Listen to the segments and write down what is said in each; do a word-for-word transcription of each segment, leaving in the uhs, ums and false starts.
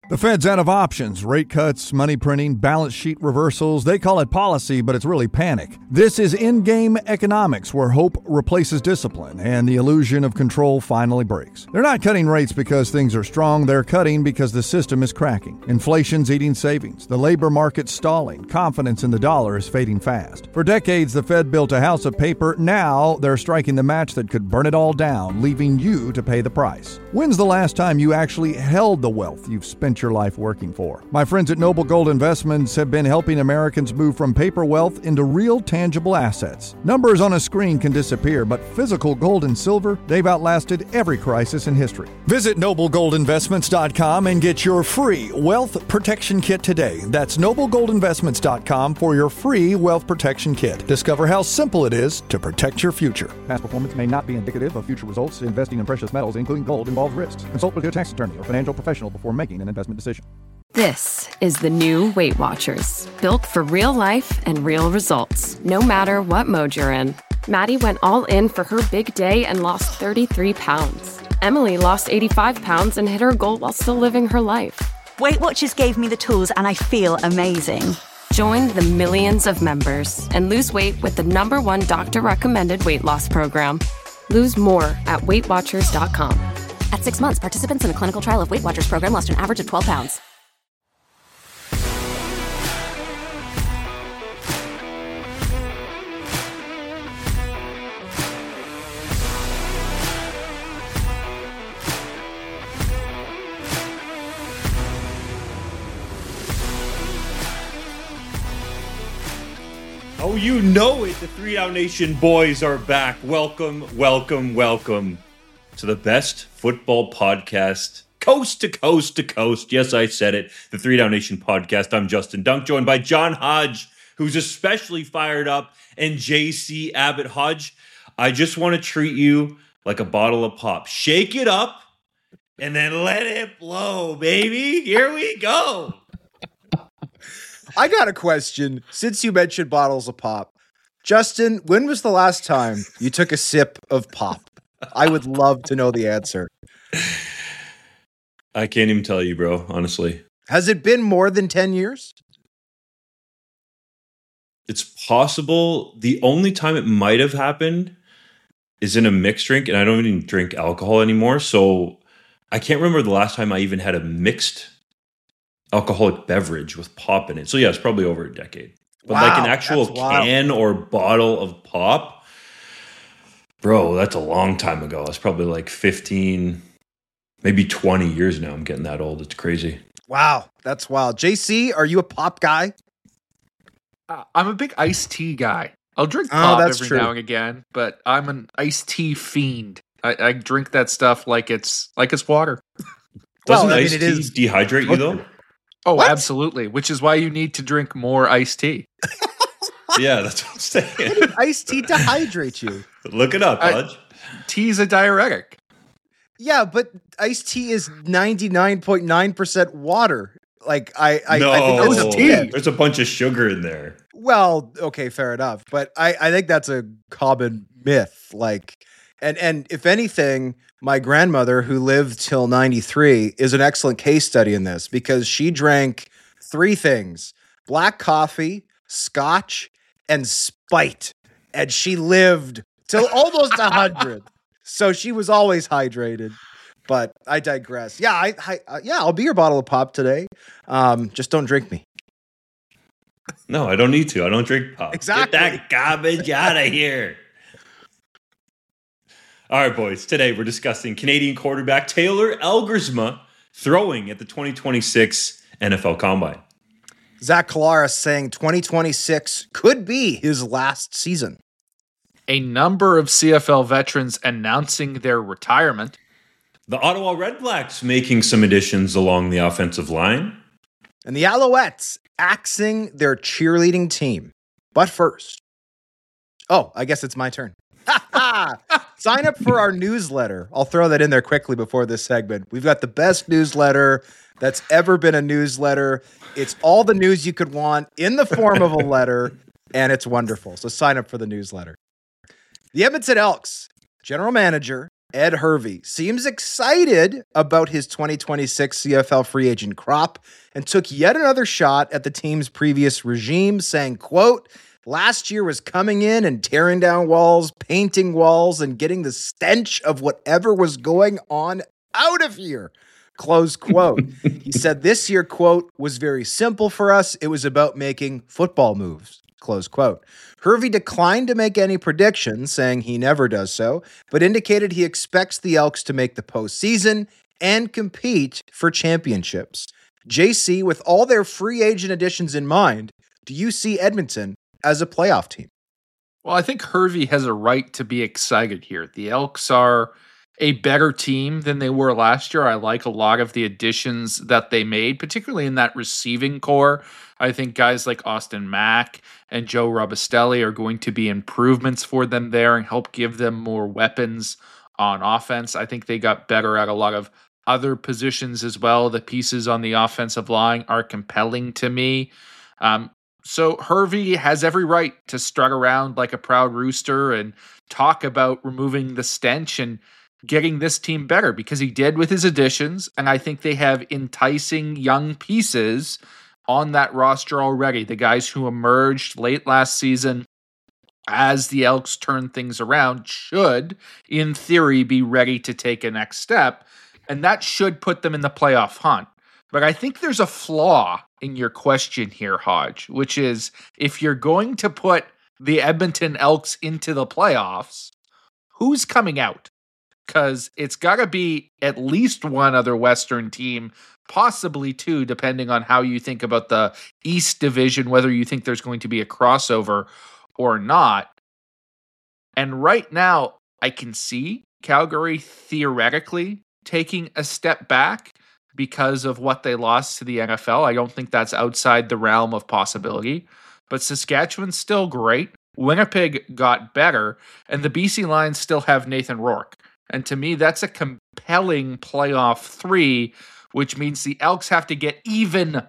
The Fed's out of options. Rate cuts, money printing, balance sheet reversals. They call it policy, but it's really panic. This is in-game economics, where hope replaces discipline and the illusion of control finally breaks. They're not cutting rates because things are strong. They're cutting because the system is cracking. Inflation's eating savings. The labor market's stalling. Confidence in the dollar is fading fast. For decades, the Fed built a house of paper. Now they're striking the match that could burn it all down, leaving you to pay the price. When's the last time you actually held the wealth you've spent your life working for? My friends at Noble Gold Investments have been helping Americans move from paper wealth into real tangible assets. Numbers on a screen can disappear, but physical gold and silver, they've outlasted every crisis in history. Visit noble gold investments dot com and get your free wealth protection kit today. That's noble gold investments dot com for your free wealth protection kit. Discover how simple it is to protect your future. Past performance may not be indicative of future results. Investing in precious metals, including gold, involves risks. Consult with your tax attorney or financial professional before making an investment decision. This is the new Weight Watchers, built for real life and real results, no matter what mode you're in. Maddie went all in for her big day and lost thirty-three pounds. Emily lost eighty-five pounds and hit her goal while still living her life. Weight Watchers gave me the tools and I feel amazing. Join the millions of members and lose weight with the number one doctor-recommended weight loss program. Lose more at weight watchers dot com. At six months, participants in a clinical trial of Weight Watchers program lost an average of twelve pounds. Oh, you know it. The Three Down Nation boys are back. Welcome, welcome, welcome to the best football podcast, coast to coast to coast. Yes, I said it. The Three Down Nation podcast. I'm Justin Dunk, joined by John Hodge, who's especially fired up, and J C Abbott. Hodge, I just want to treat you like a bottle of pop. Shake it up and then let it blow, baby. Here we go. I got a question. Since you mentioned bottles of pop, Justin, when was the last time you took a sip of pop? I would love to know the answer. I can't even tell you, bro, honestly. Has it been more than ten years? It's possible. The only time it might have happened is in a mixed drink, and I don't even drink alcohol anymore, so I can't remember the last time I even had a mixed alcoholic beverage with pop in it. So yeah, it's probably over a decade. But wow, like an actual can or bottle of pop, bro, that's a long time ago. It's probably like fifteen, maybe twenty years now. I'm getting that old. It's crazy. Wow, that's wild. J C, are you a pop guy? Uh, I'm a big iced tea guy. I'll drink Oh, pop that's every true. now and again, but I'm an iced tea fiend. I, I drink that stuff like it's like it's water. Doesn't Well, I mean, iced it tea is- dehydrate you though? Oh, What? absolutely. Which is why you need to drink more iced tea. Yeah, that's what I'm saying. Iced tea dehydrates you. Look it up, I- Hodge. Tea's a diuretic. Yeah, but iced tea is ninety-nine point nine percent water. Like, I, I, no, I think that's a tea. there's a bunch of sugar in there. Well, okay, fair enough. But I, I think that's a common myth. Like, and, and if anything, my grandmother, who lived till ninety-three, is an excellent case study in this because she drank three things: black coffee, scotch, and Spite. And she lived till almost one hundred. So she was always hydrated. But I digress. Yeah, I, I uh, yeah, I'll be your bottle of pop today. Um, just don't drink me. No, I don't need to. I don't drink pop. Exactly. Get that garbage out of here. All right, boys. Today we're discussing Canadian quarterback Taylor Elgersma throwing at the twenty twenty-six N F L Combine. Zach Collaros saying twenty twenty-six could be his last season. A number of C F L veterans announcing their retirement. The Ottawa Redblacks making some additions along the offensive line. And the Alouettes axing their cheerleading team. But first, oh, I guess it's my turn. Sign up for our newsletter. I'll throw that in there quickly before this segment. We've got the best newsletter that's ever been a newsletter. It's all the news you could want in the form of a letter, and it's wonderful. So sign up for the newsletter. The Edmonton Elks general manager Ed Hervey seems excited about his twenty twenty-six C F L free agent crop and took yet another shot at the team's previous regime, saying, quote, last year was coming in and tearing down walls, painting walls, and getting the stench of whatever was going on out of here. Close quote. He said this year, quote, was very simple for us. It was about making football moves. Close quote. Hervey declined to make any predictions, saying he never does so, but indicated he expects the Elks to make the postseason and compete for championships. J C, with all their free agent additions in mind, do you see Edmonton as a playoff team? Well, I think Hervey has a right to be excited here. The Elks are a better team than they were last year. I like a lot of the additions that they made, particularly in that receiving core. I think guys like Austin Mack and Joe Robustelli are going to be improvements for them there and help give them more weapons on offense. I think they got better at a lot of other positions as well. The pieces on the offensive line are compelling to me. Um, so Hervey has every right to strut around like a proud rooster and talk about removing the stench and getting this team better, because he did with his additions, and I think they have enticing young pieces on that roster already. The guys who emerged late last season as the Elks turn things around should, in theory, be ready to take a next step, and that should put them in the playoff hunt. But I think there's a flaw in your question here, Hodge, which is if you're going to put the Edmonton Elks into the playoffs, who's coming out? Because it's got to be at least one other Western team, possibly two, depending on how you think about the East Division, whether you think there's going to be a crossover or not. And right now, I can see Calgary theoretically taking a step back because of what they lost to the N F L. I don't think that's outside the realm of possibility. But Saskatchewan's still great. Winnipeg got better. And the B C Lions still have Nathan Rourke. And to me, that's a compelling playoff three, which means the Elks have to get even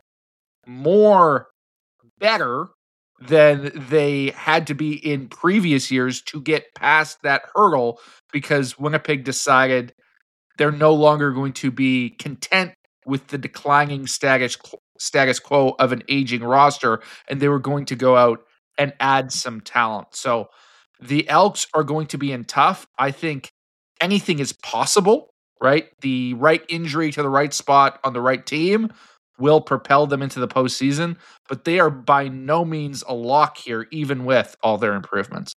more better than they had to be in previous years to get past that hurdle, because Winnipeg decided they're no longer going to be content with the declining status, status quo of an aging roster, and they were going to go out and add some talent. So the Elks are going to be in tough. I think anything is possible, right? The right injury to the right spot on the right team will propel them into the postseason, but they are by no means a lock here, even with all their improvements.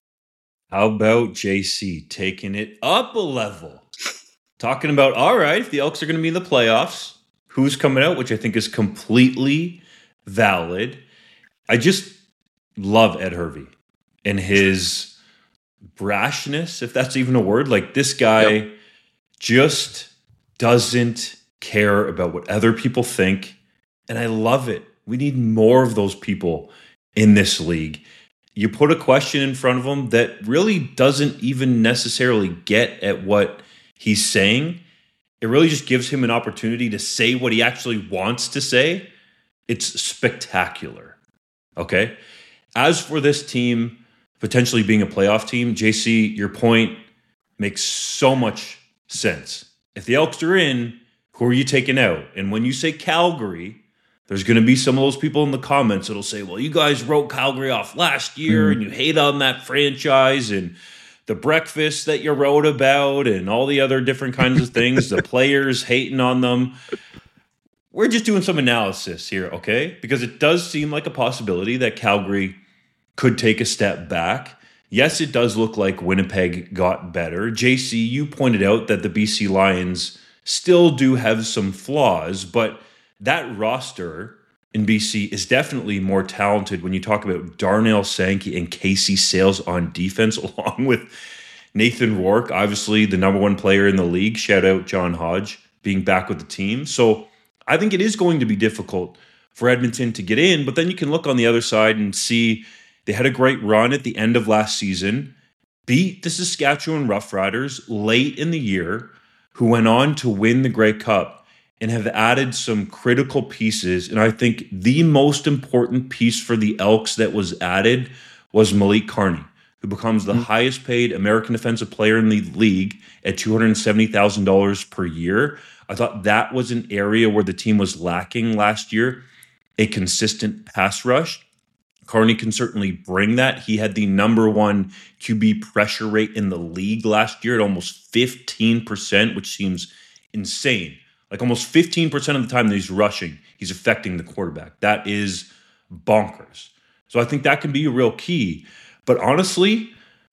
How about J C taking it up a level? Talking about, all right, if the Elks are going to be in the playoffs, who's coming out, which I think is completely valid. I just love Ed Hervey and his brashness, if that's even a word. Like, this guy yep. just doesn't care about what other people think, and I love it. We need more of those people in this league. You put a question in front of him that really doesn't even necessarily get at what he's saying. It really just gives him an opportunity to say what he actually wants to say. It's spectacular. Okay? As for this team potentially being a playoff team, J C, your point makes so much sense. If the Elks are in, who are you taking out? And when you say Calgary, there's going to be some of those people in the comments that'll say, well, you guys wrote Calgary off last year, mm-hmm. and you hate on that franchise, and the breakfast that you wrote about, and all the other different kinds of things, the players hating on them. We're just doing some analysis here, okay? Because it does seem like a possibility that Calgary could take a step back. Yes, it does look like Winnipeg got better. J C, you pointed out that the B C Lions still do have some flaws, but that roster in B C is definitely more talented when you talk about Darnell Sankey and Casey Sales on defense, along with Nathan Rourke, obviously the number one player in the league. Shout out John Hodge being back with the team. So I think it is going to be difficult for Edmonton to get in, but then you can look on the other side and see they had a great run at the end of last season, beat the Saskatchewan Roughriders late in the year, who went on to win the Grey Cup, and have added some critical pieces. And I think the most important piece for the Elks that was added was Malik Carney, who becomes the mm-hmm. highest paid American defensive player in the league at two hundred seventy thousand dollars per year. I thought that was an area where the team was lacking last year, a consistent pass rush. Carney can certainly bring that. He had the number one Q B pressure rate in the league last year at almost fifteen percent, which seems insane. Like almost fifteen percent of the time that he's rushing, he's affecting the quarterback. That is bonkers. So I think that can be a real key. But honestly,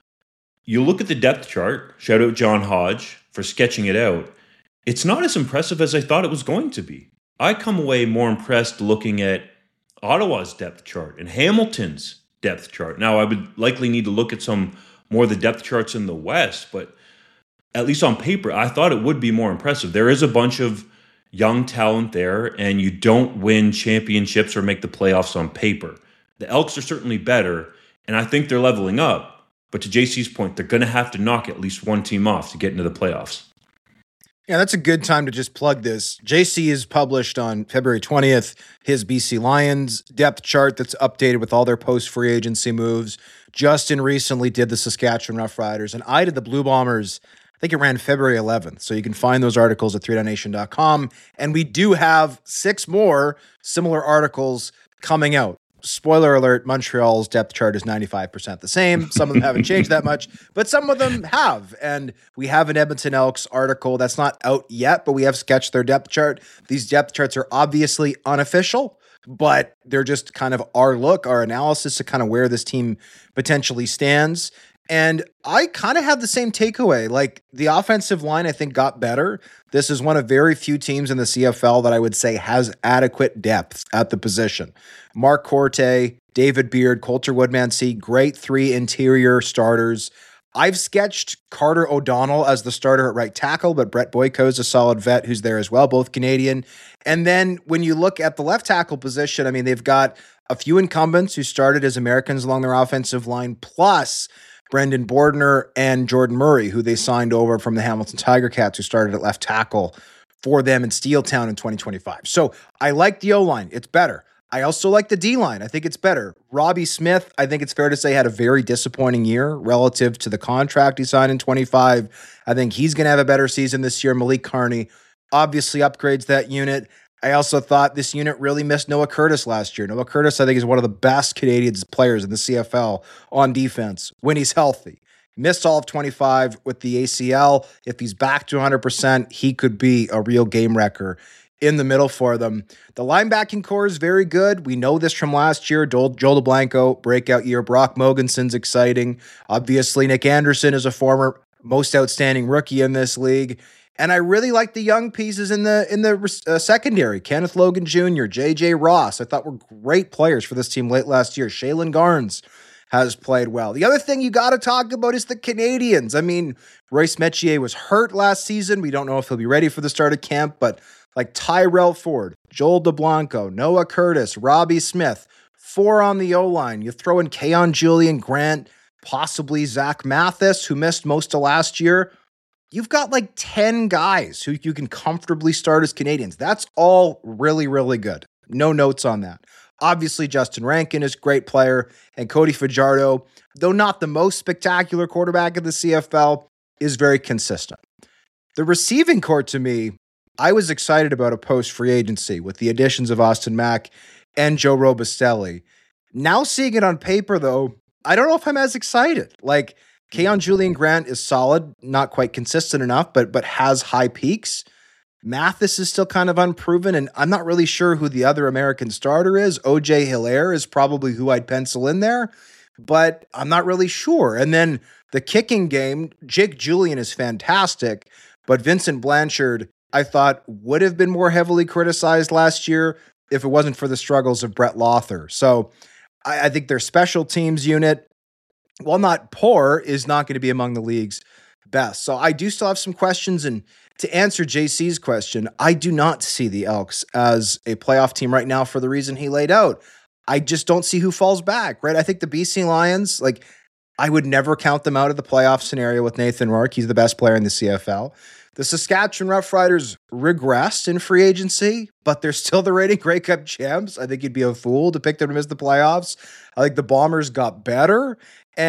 you look at the depth chart, shout out John Hodge for sketching it out. It's not as impressive as I thought it was going to be. I come away more impressed looking at Ottawa's depth chart and Hamilton's depth chart. Now, I would likely need to look at some more of the depth charts in the West, but at least on paper, I thought it would be more impressive. There is a bunch of young talent there, and you don't win championships or make the playoffs on paper. The Elks are certainly better, and I think they're leveling up. But to J C's point, they're going to have to knock at least one team off to get into the playoffs. Yeah, that's a good time to just plug this. J C has published on February twentieth his B C Lions depth chart that's updated with all their post-free agency moves. Justin recently did the Saskatchewan Roughriders, and I did the Blue Bombers. I think it ran February eleventh, so you can find those articles at three down nation dot com. And we do have six more similar articles coming out. Spoiler alert, Montreal's depth chart is ninety-five percent the same. Some of them haven't changed that much, but some of them have. And we have an Edmonton Elks article that's not out yet, but we have sketched their depth chart. These depth charts are obviously unofficial, but they're just kind of our look, our analysis to kind of where this team potentially stands. And I kind of have the same takeaway. Like, the offensive line, I think, got better. This is one of very few teams in the C F L that I would say has adequate depth at the position. Mark Corte, David Beard, Coulter Woodmansee, great three interior starters. I've sketched Carter O'Donnell as the starter at right tackle, but Brett Boyko is a solid vet who's there as well, both Canadian. And then when you look at the left tackle position, I mean, they've got a few incumbents who started as Americans along their offensive line, plus Brendan Bordner and Jordan Murray, who they signed over from the Hamilton Tiger Cats, who started at left tackle for them in Steeltown in twenty twenty-five. So I like the O-line. It's better. I also like the D-line. I think it's better. Robbie Smith, I think it's fair to say, had a very disappointing year relative to the contract he signed in twenty-five. I think he's going to have a better season this year. Malik Carney obviously upgrades that unit. I also thought this unit really missed Noah Curtis last year. Noah Curtis, I think, is one of the best Canadian players in the C F L on defense when he's healthy. Missed all of twenty-five with the A C L. If he's back to one hundred percent, he could be a real game wrecker in the middle for them. The linebacking core is very good. We know this from last year. Joel, Joel DeBlanco, breakout year. Brock Mogensen's exciting. Obviously, Nick Anderson is a former most outstanding rookie in this league. And I really like the young pieces in the in the uh, secondary. Kenneth Logan Junior, J J Ross, I thought were great players for this team late last year. Shaylin Garnes has played well. The other thing you got to talk about is the Canadians. I mean, Royce Metier was hurt last season. We don't know if he'll be ready for the start of camp, but like Tyrell Ford, Joel DeBlanco, Noah Curtis, Robbie Smith, four on the O-line. You throw in Keon Julian Grant, possibly Zach Mathis, who missed most of last year. You've got like ten guys who you can comfortably start as Canadians. That's all really, really good. No notes on that. Obviously, Justin Rankin is a great player, and Cody Fajardo, though not the most spectacular quarterback in the C F L, is very consistent. The receiving core, to me, I was excited about a post-free agency with the additions of Austin Mack and Joe Robustelli. Now seeing it on paper, though, I don't know if I'm as excited. Like, Keon Julian Grant is solid, not quite consistent enough, but but has high peaks. Mathis is still kind of unproven, and I'm not really sure who the other American starter is. O J Hilaire is probably who I'd pencil in there, but I'm not really sure. And then the kicking game, Jake Julian is fantastic, but Vincent Blanchard, I thought, would have been more heavily criticized last year if it wasn't for the struggles of Brett Lothar. So I, I think their special teams unit, while not poor, is not going to be among the league's best. So I do still have some questions. And to answer J C's question, I do not see the Elks as a playoff team right now for the reason he laid out. I just don't see who falls back, right? I think the B C Lions, like, I would never count them out of the playoff scenario with Nathan Rourke. He's the best player in the C F L. The Saskatchewan Roughriders regressed in free agency, but they're still the reigning Grey Cup champs. I think you'd be a fool to pick them to miss the playoffs. I think the Bombers got better. And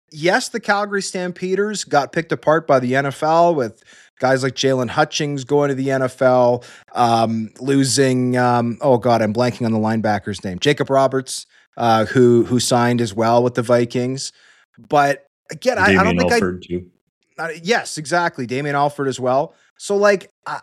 yes, the Calgary Stampeders got picked apart by the N F L with guys like Jalen Hutchings going to the N F L, um, losing, um, oh God, I'm blanking on the linebacker's name, Jacob Roberts, uh, who who signed as well with the Vikings. But again, I, I don't think Alford I... too. Uh, yes, exactly. Damian Alford as well. So like, I,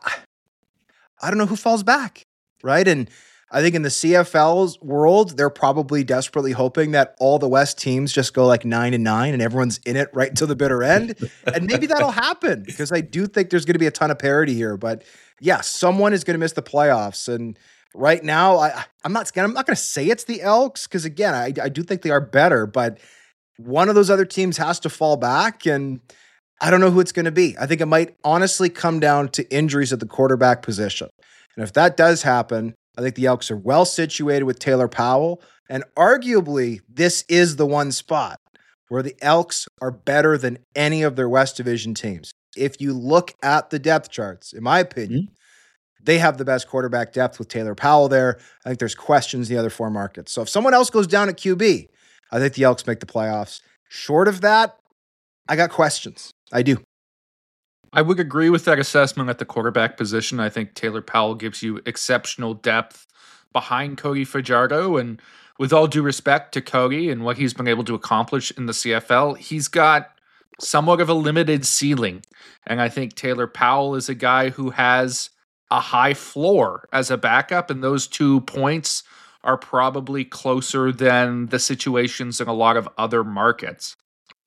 I don't know who falls back, right? And I think in the C F L's world, they're probably desperately hoping that all the West teams just go like nine and nine and everyone's in it right until the bitter end. And maybe that'll happen because I do think there's going to be a ton of parity here. But yeah, someone is going to miss the playoffs. And right now, I, I'm not, I'm not going to say it's the Elks because again, I, I do think they are better, but one of those other teams has to fall back and I don't know who it's going to be. I think it might honestly come down to injuries at the quarterback position. And if that does happen, I think the Elks are well situated with Taylor Powell. And arguably, this is the one spot where the Elks are better than any of their West Division teams. If you look at the depth charts, in my opinion, mm-hmm. they have the best quarterback depth with Taylor Powell there. I think there's questions in the other four markets. So if someone else goes down at Q B, I think the Elks make the playoffs. Short of that, I got questions. I do. I would agree with that assessment at the quarterback position. I think Taylor Powell gives you exceptional depth behind Cody Fajardo. And with all due respect to Cody and what he's been able to accomplish in the C F L, he's got somewhat of a limited ceiling. And I think Taylor Powell is a guy who has a high floor as a backup. And those two points are probably closer than the situations in a lot of other markets.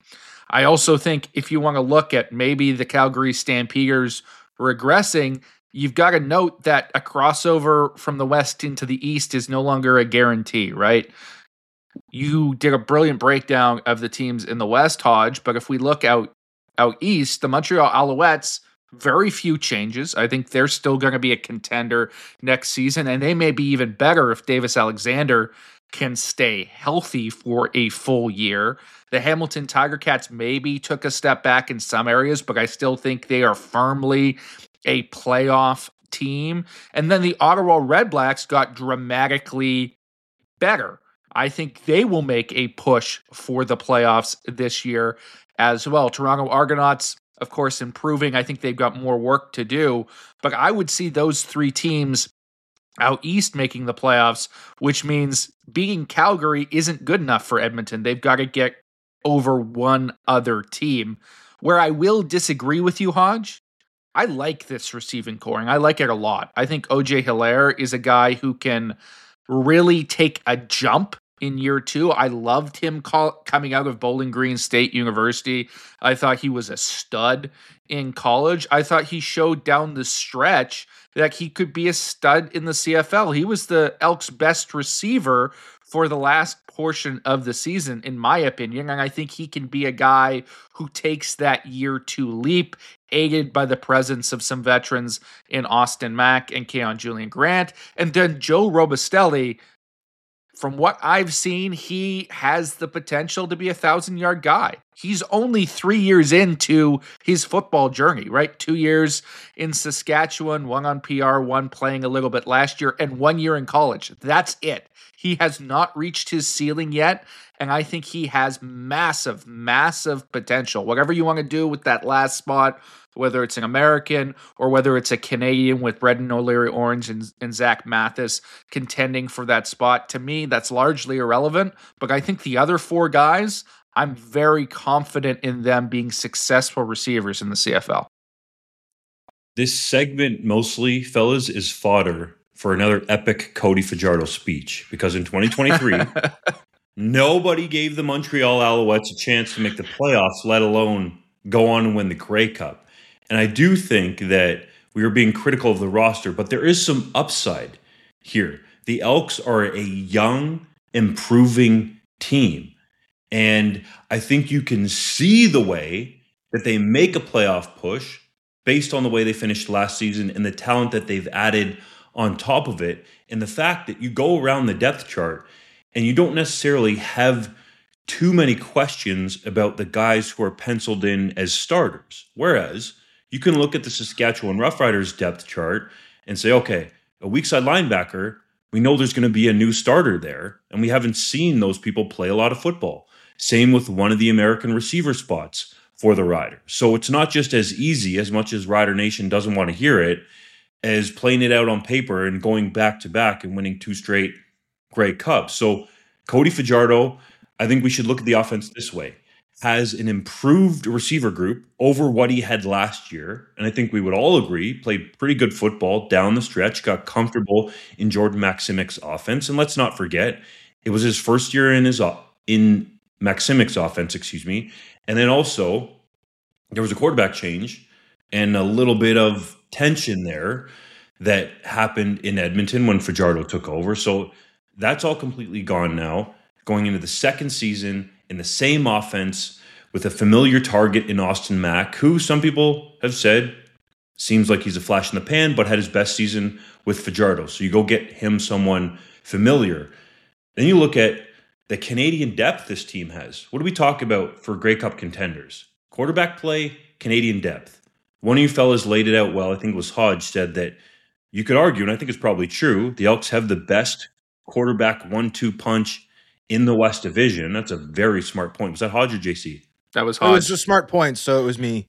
I also think if you want to look at maybe the Calgary Stampeders regressing, you've got to note that a crossover from the West into the East is no longer a guarantee, right? You did a brilliant breakdown of the teams in the West, Hodge, but if we look out, out East, the Montreal Alouettes, very few changes. I think they're still going to be a contender next season, and they may be even better if Davis Alexander can stay healthy for a full year. The Hamilton Tiger Cats maybe took a step back in some areas, but I still think they are firmly a playoff team. And then the Ottawa Red Blacks got dramatically better. I think they will make a push for the playoffs this year as well. Toronto Argonauts, of course, improving. I think they've got more work to do, but I would see those three teams out East making the playoffs, which means beating Calgary isn't good enough for Edmonton. They've got to get over one other team. Where I will disagree with you, Hodge, I like this receiving coring. I like it a lot. I think O J Hilaire is a guy who can really take a jump in year two. I loved him call, coming out of Bowling Green State University. I thought he was a stud in college. I thought he showed down the stretch that he could be a stud in the C F L. He was the Elks' best receiver for the last portion of the season, in my opinion, and I think he can be a guy who takes that year two leap, aided by the presence of some veterans in Austin Mack and Keon Julian Grant. And then Joe Robustelli, from what I've seen, he has the potential to be a thousand-yard guy. He's only three years into his football journey, right? Two years in Saskatchewan, one on P R, one playing a little bit last year, and one year in college. That's it. He has not reached his ceiling yet, and I think he has massive, massive potential. Whatever you want to do with that last spot, whether it's an American or whether it's a Canadian with Brendan O'Leary-Orange and, and Zach Mathis contending for that spot, to me, that's largely irrelevant. But I think the other four guys, I'm very confident in them being successful receivers in the C F L. This segment mostly, fellas, is fodder for another epic Cody Fajardo speech, because in twenty twenty-three, nobody gave the Montreal Alouettes a chance to make the playoffs, let alone go on and win the Grey Cup. And I do think that we are being critical of the roster, but there is some upside here. The Elks are a young, improving team. And I think you can see the way that they make a playoff push based on the way they finished last season and the talent that they've added on top of it. And the fact that you go around the depth chart and you don't necessarily have too many questions about the guys who are penciled in as starters. Whereas you can look at the Saskatchewan Roughriders depth chart and say, okay, a weak side linebacker, we know there's going to be a new starter there, and we haven't seen those people play a lot of football. Same with one of the American receiver spots for the Riders. So it's not just as easy, as much as Rider Nation doesn't want to hear it, as playing it out on paper and going back to back and winning two straight Grey Cups. So Cody Fajardo, I think we should look at the offense this way, has an improved receiver group over what he had last year. And I think we would all agree, played pretty good football down the stretch, got comfortable in Jordan Maksimic's offense. And let's not forget, it was his first year in his in Maksimic's offense, excuse me. And then also, there was a quarterback change and a little bit of tension there that happened in Edmonton when Fajardo took over. So that's all completely gone now. Going into the second season in the same offense with a familiar target in Austin Mack, who some people have said seems like he's a flash in the pan, but had his best season with Fajardo. So you go get him someone familiar. Then you look at the Canadian depth this team has. What do we talk about for Grey Cup contenders? Quarterback play, Canadian depth. One of you fellas laid it out well. I think it was Hodge said that you could argue, and I think it's probably true, the Elks have the best quarterback one two punch in the West Division. That's a very smart point. Was that Hodge or J C? That was It Hodge. was a smart point, so it was me.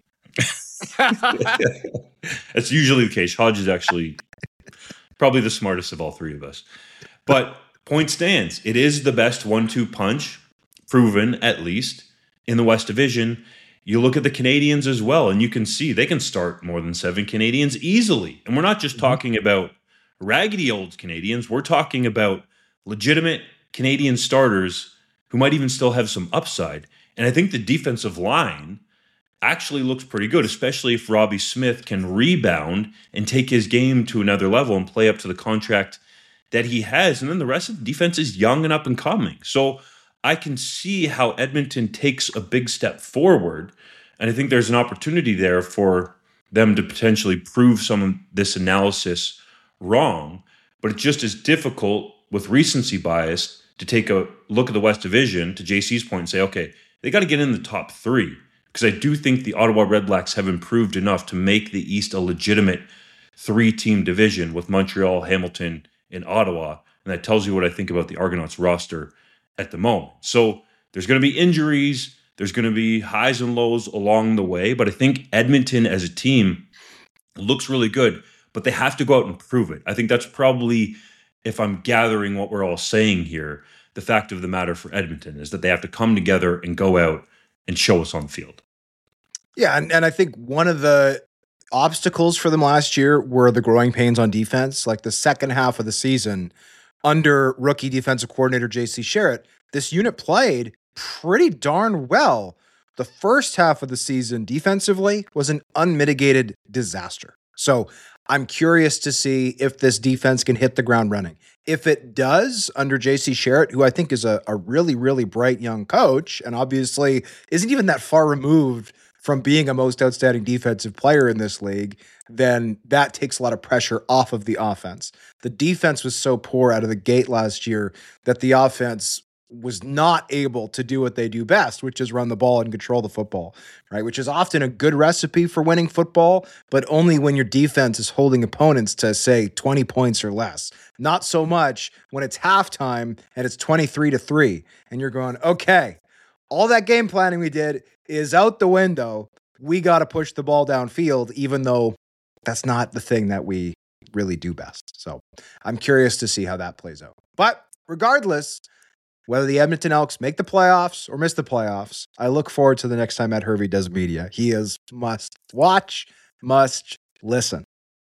That's usually the case. Hodge is actually probably the smartest of all three of us. But point stands. It is the best one two punch, proven at least, in the West Division. You look at the Canadians as well, and you can see they can start more than seven Canadians easily. And we're not just talking about raggedy old Canadians. We're talking about legitimate Canadian starters who might even still have some upside. And I think the defensive line actually looks pretty good, especially if Robbie Smith can rebound and take his game to another level and play up to the contract that he has. And then the rest of the defense is young and up and coming. So I can see how Edmonton takes a big step forward. And I think there's an opportunity there for them to potentially prove some of this analysis wrong. But it's just as difficult with recency bias to take a look at the West Division, to J C's point, and say, okay, they got to get in the top three. Because I do think the Ottawa Redblacks have improved enough to make the East a legitimate three-team division with Montreal, Hamilton, and Ottawa. And that tells you what I think about the Argonauts roster at the moment. So there's going to be injuries. There's going to be highs and lows along the way. But I think Edmonton as a team looks really good. But they have to go out and prove it. I think that's probably, if I'm gathering what we're all saying here, the fact of the matter for Edmonton is that they have to come together and go out and show us on the field. Yeah, and, and I think one of the obstacles for them last year were the growing pains on defense. Like the second half of the season, under rookie defensive coordinator J C Sherritt, this unit played pretty darn well. The first half of the season defensively was an unmitigated disaster. So I'm curious to see if this defense can hit the ground running. If it does under J C Sherritt, who I think is a, a really, really bright young coach, and obviously isn't even that far removed from being a most outstanding defensive player in this league, then that takes a lot of pressure off of the offense. The defense was so poor out of the gate last year that the offense was not able to do what they do best, which is run the ball and control the football, right? Which is often a good recipe for winning football, but only when your defense is holding opponents to, say, twenty points or less. Not so much when it's halftime and it's twenty-three to three, and you're going, okay, all that game planning we did is out the window. We got to push the ball downfield, even though that's not the thing that we really do best. So I'm curious to see how that plays out. But regardless, whether the Edmonton Elks make the playoffs or miss the playoffs, I look forward to the next time Ed Hervey does media. He is must watch, must listen.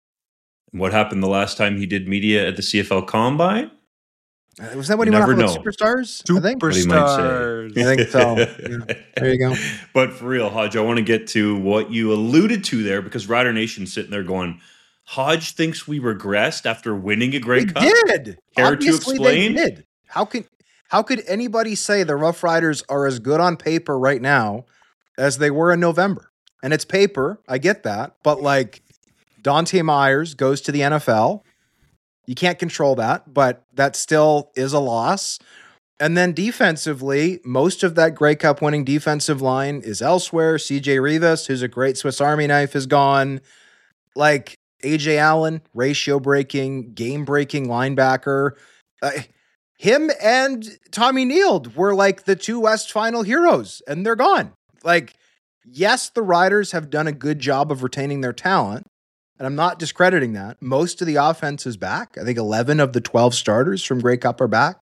What happened the last time he did media at the C F L Combine? Uh, was that when he You went off never with know. Superstars? I think. What he might say. Superstars. I think so. Yeah. There you go. But for real, Hodge, I want to get to what you alluded to there, because Rider Nation's sitting there going, Hodge thinks we regressed after winning a Grey They Cup? did. Care to Obviously, explain? They did. How can how could anybody say the Rough Riders are as good on paper right now as they were in November? And it's paper, I get that, but like Dante Myers goes to the N F L. You can't control that, but that still is a loss. And then defensively, most of that Grey Cup winning defensive line is elsewhere. C J Rivas, who's a great Swiss Army knife, is gone. Like A J Allen, ratio breaking, game breaking linebacker. Uh, him and Tommy Neild were like the two West final heroes, and they're gone. Like, yes, the Riders have done a good job of retaining their talent, and I'm not discrediting that. Most of the offense is back. I think eleven of the twelve starters from Grey Cup are back.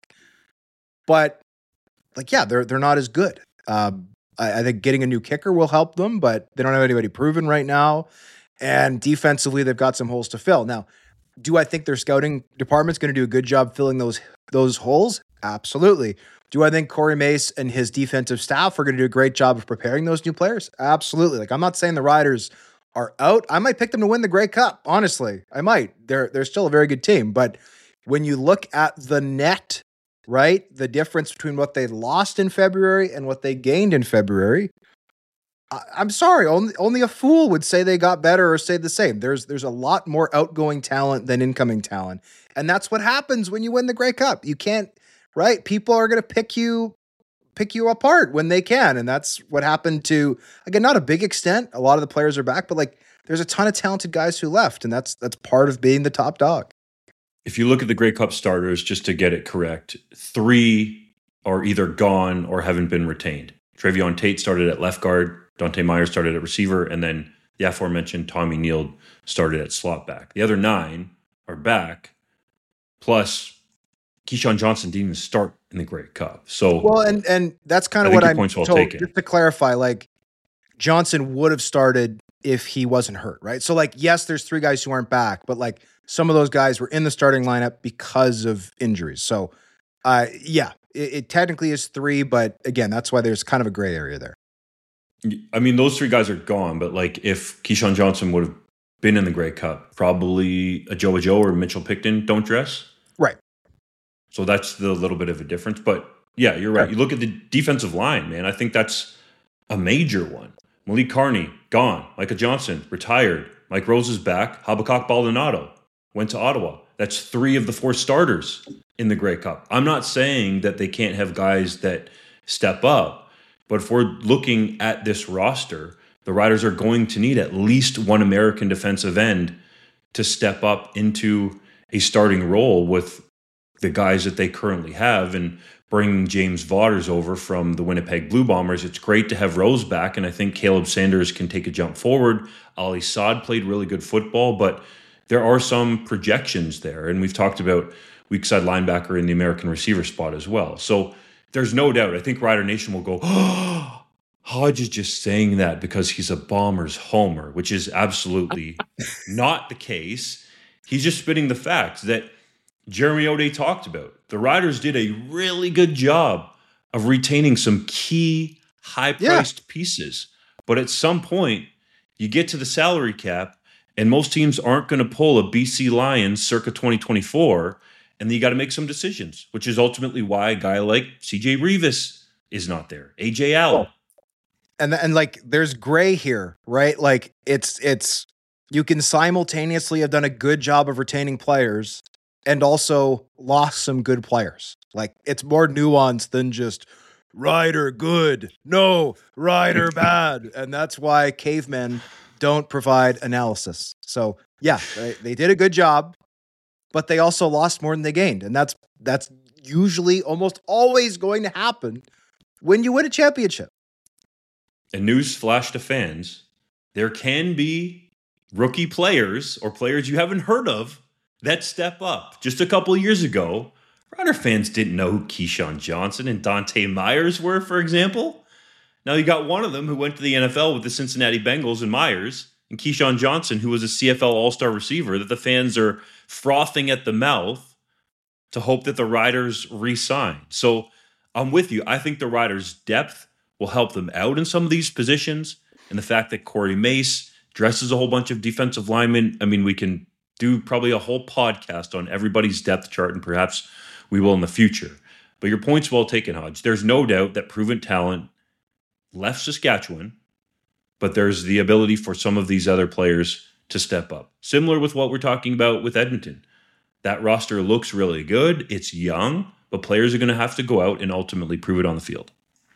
But, like, yeah, they're they're not as good. Um, I, I think getting a new kicker will help them, but they don't have anybody proven right now. And defensively, they've got some holes to fill. Now, do I think their scouting department's going to do a good job filling those those holes? Absolutely. Do I think Corey Mace and his defensive staff are going to do a great job of preparing those new players? Absolutely. Like, I'm not saying the Riders are out. I might pick them to win the Grey Cup. Honestly, I might. They're they're still a very good team. But when you look at the net, right, the difference between what they lost in February and what they gained in February, I, I'm sorry, only only a fool would say they got better or stayed the same. There's there's a lot more outgoing talent than incoming talent, and that's what happens when you win the Grey Cup. You can't, right? People are going to pick you pick you apart when they can, and that's what happened to, again, not a big extent. A lot of the players are back, but like there's a ton of talented guys who left, and that's that's part of being the top dog. If you look at the Grey Cup starters, just to get it correct, three are either gone or haven't been retained. Trevion Tate started at left guard, Dante Myers started at receiver, and then the aforementioned Tommy Neild started at slot back. The other nine are back, plus Keyshawn Johnson didn't even start in the Grey Cup. So, well, and and that's kind of what I'm told. Well just to clarify, like, Johnson would have started if he wasn't hurt, right? So, like, yes, there's three guys who aren't back, but like some of those guys were in the starting lineup because of injuries. So, uh, yeah, it, it technically is three, but again, that's why there's kind of a gray area there. I mean, those three guys are gone, but like if Keyshawn Johnson would have been in the Grey Cup, probably a Joe Joe or Mitchell Picton don't dress. Right. So that's the little bit of a difference. But yeah, you're right. You look at the defensive line, man. I think that's a major one. Malik Carney, gone. Micah Johnson, retired. Mike Rose is back. Habakkuk Baldonado went to Ottawa. That's three of the four starters in the Grey Cup. I'm not saying that they can't have guys that step up. But if we're looking at this roster, the Riders are going to need at least one American defensive end to step up into a starting role with the guys that they currently have. And bringing James Vaughters over from the Winnipeg Blue Bombers, it's great to have Rose back, and I think Caleb Sanders can take a jump forward. Ali Saad played really good football, but there are some projections there, and we've talked about weak side linebacker in the American receiver spot as well. So there's no doubt. I think Rider Nation will go, oh, Hodge is just saying that because he's a Bombers homer, which is absolutely not the case. He's just spitting the facts that Jeremy O'Day talked about. The Riders did a really good job of retaining some key high-priced yeah. pieces. But at some point, you get to the salary cap, and most teams aren't going to pull a B C Lions circa twenty twenty-four, and then you got to make some decisions, which is ultimately why a guy like C J Revis is not there. A J Allen. Oh. And, and like, there's gray here, right? Like, it's, it's, you can simultaneously have done a good job of retaining players and also lost some good players. Like, it's more nuanced than just Rider good, no, Rider bad. And that's why cavemen don't provide analysis. So yeah, they, they did a good job, but they also lost more than they gained. And that's that's usually almost always going to happen when you win a championship. And news flash to fans, there can be rookie players or players you haven't heard of that step up. Just a couple of years ago, Rider fans didn't know who Keyshawn Johnson and Dante Myers were, for example. Now you got one of them who went to the N F L with the Cincinnati Bengals and Myers, and Keyshawn Johnson, who was a C F L All-Star receiver that the fans are frothing at the mouth to hope that the Riders re-sign. So I'm with you. I think the Riders' depth will help them out in some of these positions. And the fact that Corey Mace dresses a whole bunch of defensive linemen, I mean, we can do probably a whole podcast on everybody's depth chart, and perhaps we will in the future. But your point's well taken, Hodge. There's no doubt that proven talent left Saskatchewan, but there's the ability for some of these other players to step up. Similar with what we're talking about with Edmonton. That roster looks really good. It's young, but players are going to have to go out and ultimately prove it on the field.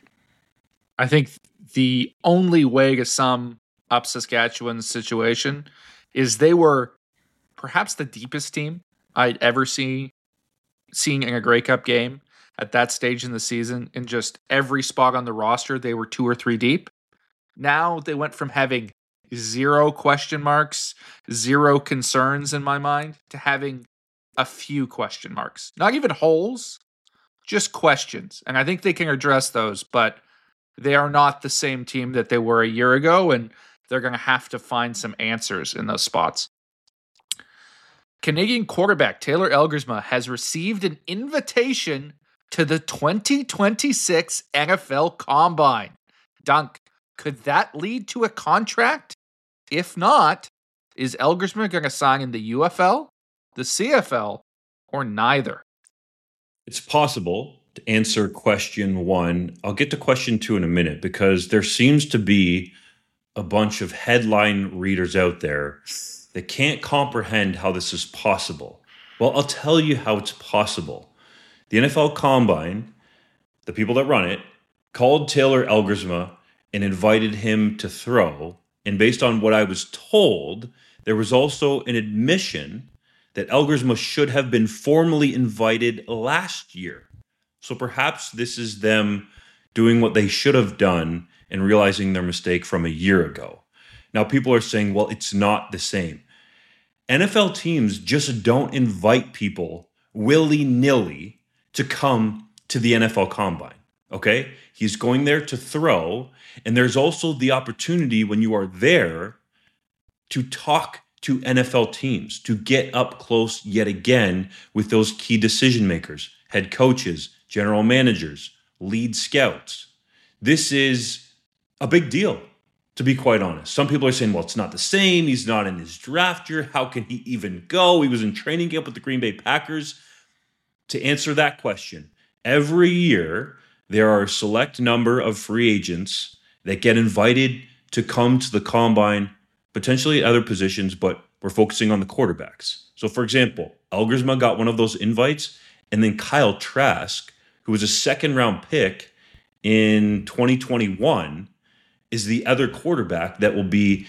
I think the only way to sum up Saskatchewan's situation is they were perhaps the deepest team I'd ever see seeing in a Grey Cup game at that stage in the season, in just every spot on the roster, they were two or three deep. Now they went from having zero question marks, zero concerns in my mind, to having a few question marks. Not even holes, just questions. And I think they can address those, but they are not the same team that they were a year ago, and they're going to have to find some answers in those spots. Canadian quarterback Taylor Elgersma has received an invitation to the twenty twenty-six N F L Combine. Dunk, could that lead to a contract? If not, is Elgersma going to sign in the U F L, the C F L, or neither? It's possible to answer question one. I'll get to question two in a minute, because there seems to be a bunch of headline readers out there that can't comprehend how this is possible. Well, I'll tell you how it's possible. The N F L Combine, the people that run it, called Taylor Elgersma and invited him to throw. And based on what I was told, there was also an admission that Elgersma should have been formally invited last year. So perhaps this is them doing what they should have done and realizing their mistake from a year ago. Now, people are saying, well, it's not the same. N F L teams just don't invite people willy-nilly to come to the N F L Combine, okay? He's going there to throw, and there's also the opportunity when you are there to talk to N F L teams, to get up close yet again with those key decision makers, head coaches, general managers, lead scouts. This is a big deal, to be quite honest. Some people are saying, well, it's not the same. He's not in his draft year. How can he even go? He was in training camp with the Green Bay Packers. To answer that question, every year there are a select number of free agents that get invited to come to the Combine, potentially at other positions, but we're focusing on the quarterbacks. So, for example, Elgersma got one of those invites, and then Kyle Trask, who was a second-round pick in twenty twenty-one, is the other quarterback that will be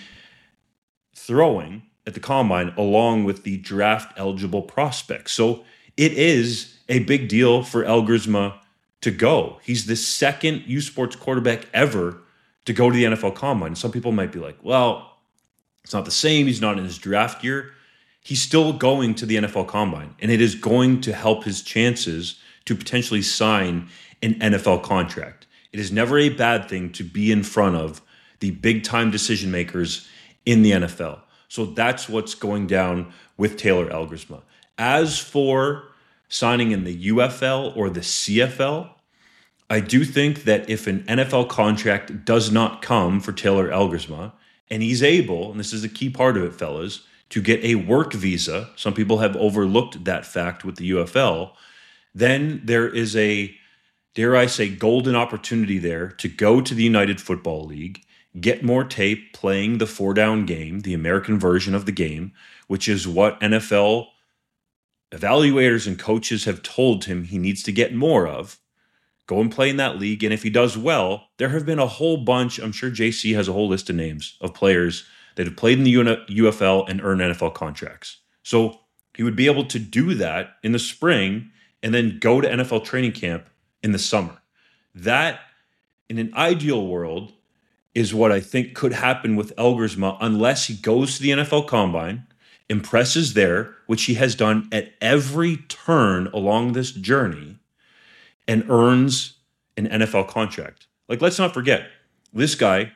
throwing at the Combine along with the draft-eligible prospects. So it is a big deal for Elgersma to go. He's the second U Sports quarterback ever to go to the N F L Combine. Some people might be like, well, it's not the same. He's not in his draft year. He's still going to the N F L Combine, and it is going to help his chances to potentially sign an N F L contract. It is never a bad thing to be in front of the big-time decision makers in the N F L. So that's what's going down with Taylor Elgersma. As for signing in the U F L or the C F L, I do think that if an N F L contract does not come for Taylor Elgersma, and he's able, and this is a key part of it, fellas, to get a work visa, some people have overlooked that fact with the U F L, then there is a, dare I say, golden opportunity there to go to the United Football League, get more tape playing the four-down game, the American version of the game, which is what N F L evaluators and coaches have told him he needs to get more of. Go and play in that league, and if he does well, there have been a whole bunch, I'm sure J C has a whole list of names of players that have played in the U F L and earned N F L contracts. So he would be able to do that in the spring and then go to N F L training camp in the summer. That, in an ideal world, is what I think could happen with Elgersma unless he goes to the N F L Combine, impresses there, which he has done at every turn along this journey, and earns an N F L contract. Like, let's not forget, this guy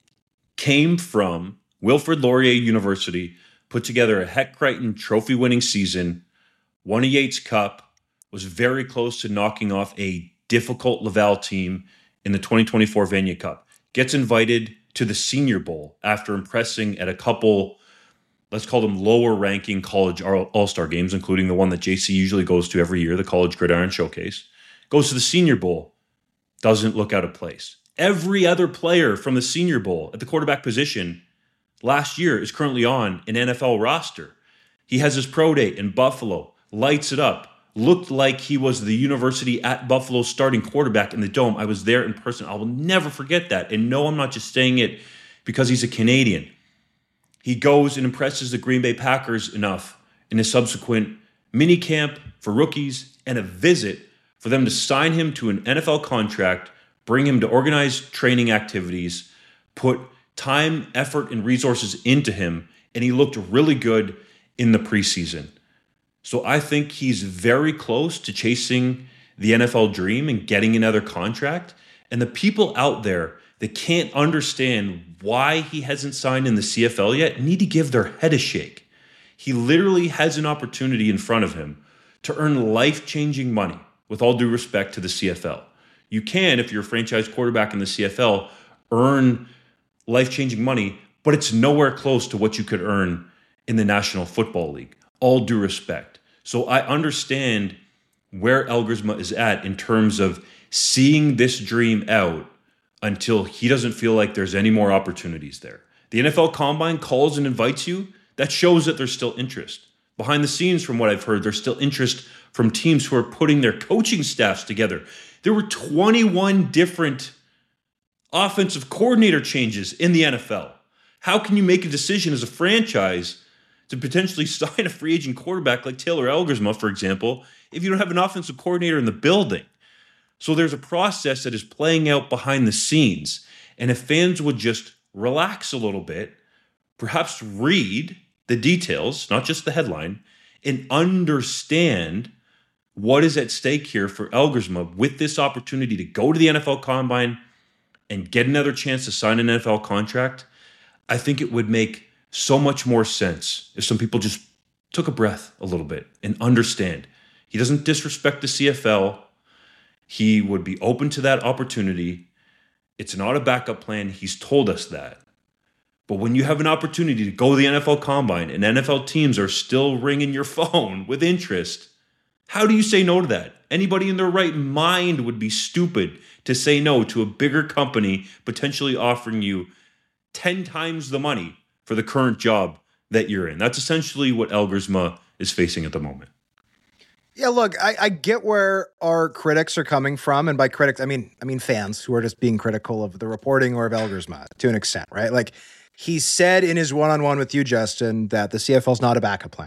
came from Wilfrid Laurier University, put together a Heck Crichton trophy-winning season, won a Yates Cup, was very close to knocking off a difficult Laval team in the twenty twenty-four Vanier Cup. Gets invited to the Senior Bowl after impressing at a couple, let's call them lower-ranking college all-star games, including the one that J C usually goes to every year, the College Gridiron Showcase. Goes to the Senior Bowl, doesn't look out of place. Every other player from the Senior Bowl at the quarterback position last year is currently on an N F L roster. He has his pro day in Buffalo, lights it up, looked like he was the University at Buffalo starting quarterback in the Dome. I was there in person. I will never forget that. And no, I'm not just saying it because he's a Canadian. He goes and impresses the Green Bay Packers enough in his subsequent mini camp for rookies and a visit for them to sign him to an N F L contract, bring him to organized training activities, put time, effort, and resources into him, and he looked really good in the preseason. So I think he's very close to chasing the N F L dream and getting another contract. And the people out there that can't understand why he hasn't signed in the C F L yet need to give their head a shake. He literally has an opportunity in front of him to earn life-changing money, with all due respect to the C F L. You can, if you're a franchise quarterback in the C F L, earn life-changing money, but it's nowhere close to what you could earn in the National Football League. All due respect. So I understand where Elgersma is at in terms of seeing this dream out until he doesn't feel like there's any more opportunities there. The N F L Combine calls and invites you. That shows that there's still interest. Behind the scenes, from what I've heard, there's still interest from teams who are putting their coaching staffs together. There were twenty-one different offensive coordinator changes in the N F L. How can you make a decision as a franchise to potentially sign a free agent quarterback like Taylor Elgersma, for example, if you don't have an offensive coordinator in the building? So there's a process that is playing out behind the scenes. And if fans would just relax a little bit, perhaps read the details, not just the headline, and understand what is at stake here for Elgersma with this opportunity to go to the N F L Combine and get another chance to sign an N F L contract, I think it would make so much more sense if some people just took a breath a little bit and understand. He doesn't disrespect the C F L. He would be open to that opportunity. It's not a backup plan. He's told us that. But when you have an opportunity to go to the N F L Combine and N F L teams are still ringing your phone with interest, how do you say no to that? Anybody in their right mind would be stupid to say no to a bigger company potentially offering you ten times the money for the current job that you're in. That's essentially what Elgersma is facing at the moment. Yeah, look, I, I get where our critics are coming from, and by critics, I mean I mean fans who are just being critical of the reporting or of Elgersma to an extent, right? Like, he said in his one-on-one with you, Justin, that the C F L is not a backup plan.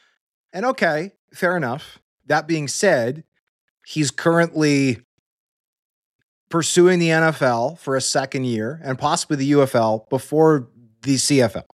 And okay, fair enough. That being said, he's currently pursuing the N F L for a second year and possibly the U F L before the C F L.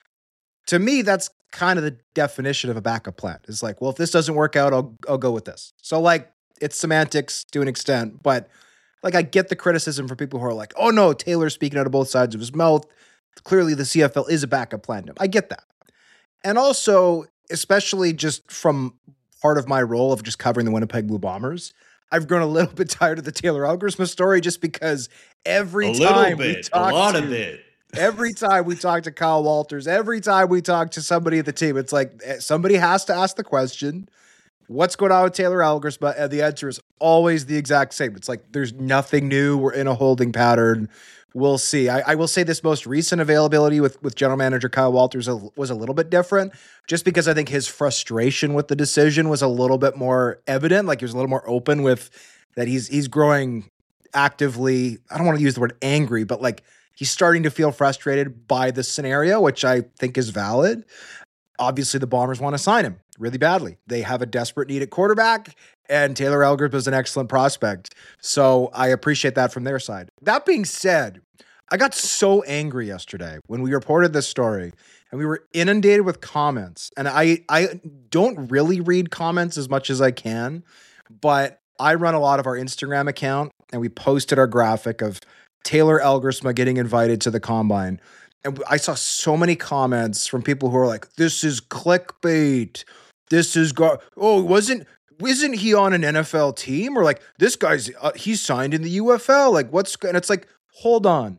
To me, that's kind of the definition of a backup plan. It's like, well, if this doesn't work out, I'll I'll go with this. So like, it's semantics to an extent, but like, I get the criticism from people who are like, oh no, Taylor's speaking out of both sides of his mouth. Clearly the C F L is a backup plan. I get that. And also, especially just from part of my role of just covering the Winnipeg Blue Bombers, I've grown a little bit tired of the Taylor Elgersma story just because every a time bit, we talk a lot to, of it. every time we talk to Kyle Walters, every time we talk to somebody at the team, it's like somebody has to ask the question, what's going on with Taylor Elgersma? And the answer is always the exact same. It's like, there's nothing new. We're in a holding pattern. We'll see. I, I will say this most recent availability with, with general manager Kyle Walters was a little bit different, just because I think his frustration with the decision was a little bit more evident. Like, he was a little more open with that he's he's growing actively. I don't want to use the word angry, but like, he's starting to feel frustrated by the scenario, which I think is valid. Obviously, the Bombers want to sign him really badly. They have a desperate need at quarterback, and Taylor Elgersma is an excellent prospect. So I appreciate that from their side. That being said, I got so angry yesterday when we reported this story and we were inundated with comments. And I, I don't really read comments as much as I can, but I run a lot of our Instagram account, and we posted our graphic of Taylor Elgersma getting invited to the Combine. And I saw so many comments from people who are like, this is clickbait. This is, gar- oh, wasn't, isn't he on an N F L team? Or like, this guy's, uh, he's signed in the U F L. Like, what's, and it's like, hold on.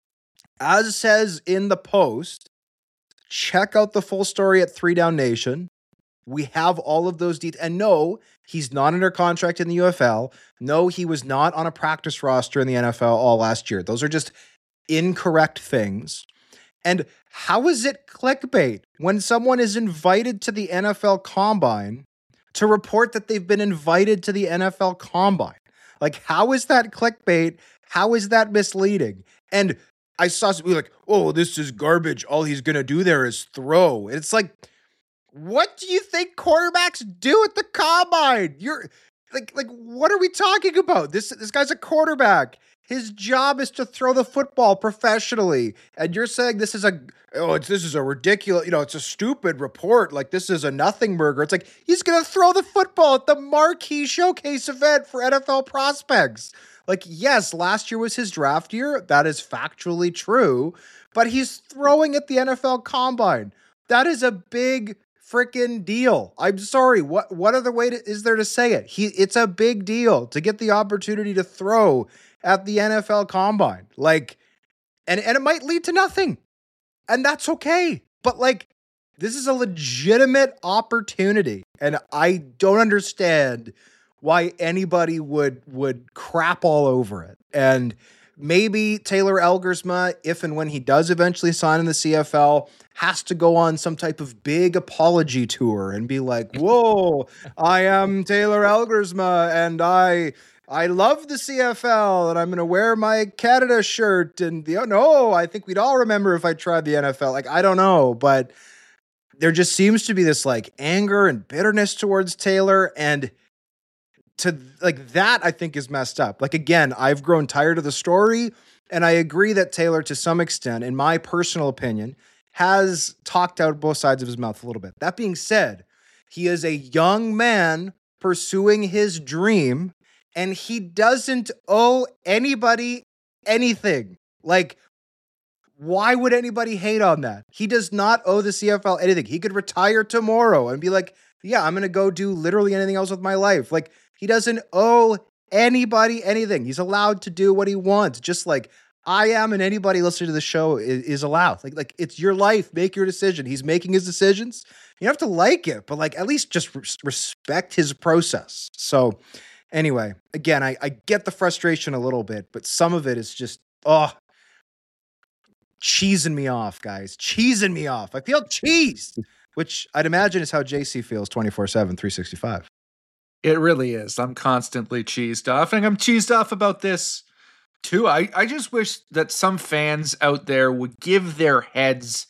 As says in the post, check out the full story at Three Down Nation. We have all of those details. And no, he's not under contract in the U F L. No, he was not on a practice roster in the N F L all last year. Those are just incorrect things. And how is it clickbait when someone is invited to the N F L Combine to report that they've been invited to the N F L Combine? Like, how is that clickbait? How is that misleading? And I saw somebody like, oh, this is garbage. All he's going to do there is throw. It's like, what do you think quarterbacks do at the combine? You're like, like, what are we talking about? This this guy's a quarterback. His job is to throw the football professionally, and you're saying this is a oh, it's this is a ridiculous, you know, it's a stupid report. Like this is a nothing burger. It's like he's gonna throw the football at the marquee showcase event for N F L prospects. Like, yes, last year was his draft year. That is factually true, but he's throwing at the N F L combine. That is a big freaking deal. I'm sorry. What what other way to, is there to say it? He it's a big deal to get the opportunity to throw at the N F L combine. Like, and, and it might lead to nothing. And that's okay. But like, this is a legitimate opportunity. And I don't understand why anybody would would crap all over it. And maybe Taylor Elgersma, if and when he does eventually sign in the C F L, has to go on some type of big apology tour and be like, whoa, I am Taylor Elgersma and I I love the C F L and I'm going to wear my Canada shirt. And the, oh, no, I think we'd all remember if I tried the N F L. Like, I don't know, but there just seems to be this like anger and bitterness towards Taylor. And to like that, I think is messed up. Like, again, I've grown tired of the story. And I agree that Taylor, to some extent, in my personal opinion, has talked out both sides of his mouth a little bit. That being said, he is a young man pursuing his dream. And he doesn't owe anybody anything. Like, why would anybody hate on that? He does not owe the C F L anything. He could retire tomorrow and be like, yeah, I'm going to go do literally anything else with my life. Like, he doesn't owe anybody anything. He's allowed to do what he wants. Just like I am, and anybody listening to the show is, is allowed. Like, like it's your life. Make your decision. He's making his decisions. You don't have to like it, but like at least just res- respect his process. So anyway, again, I, I get the frustration a little bit, but some of it is just, oh, cheesing me off, guys. Cheesing me off. I feel cheesed, which I'd imagine is how J C feels twenty-four seven, three sixty-five. It really is. I'm constantly cheesed off, and I'm cheesed off about this too. I, I just wish that some fans out there would give their heads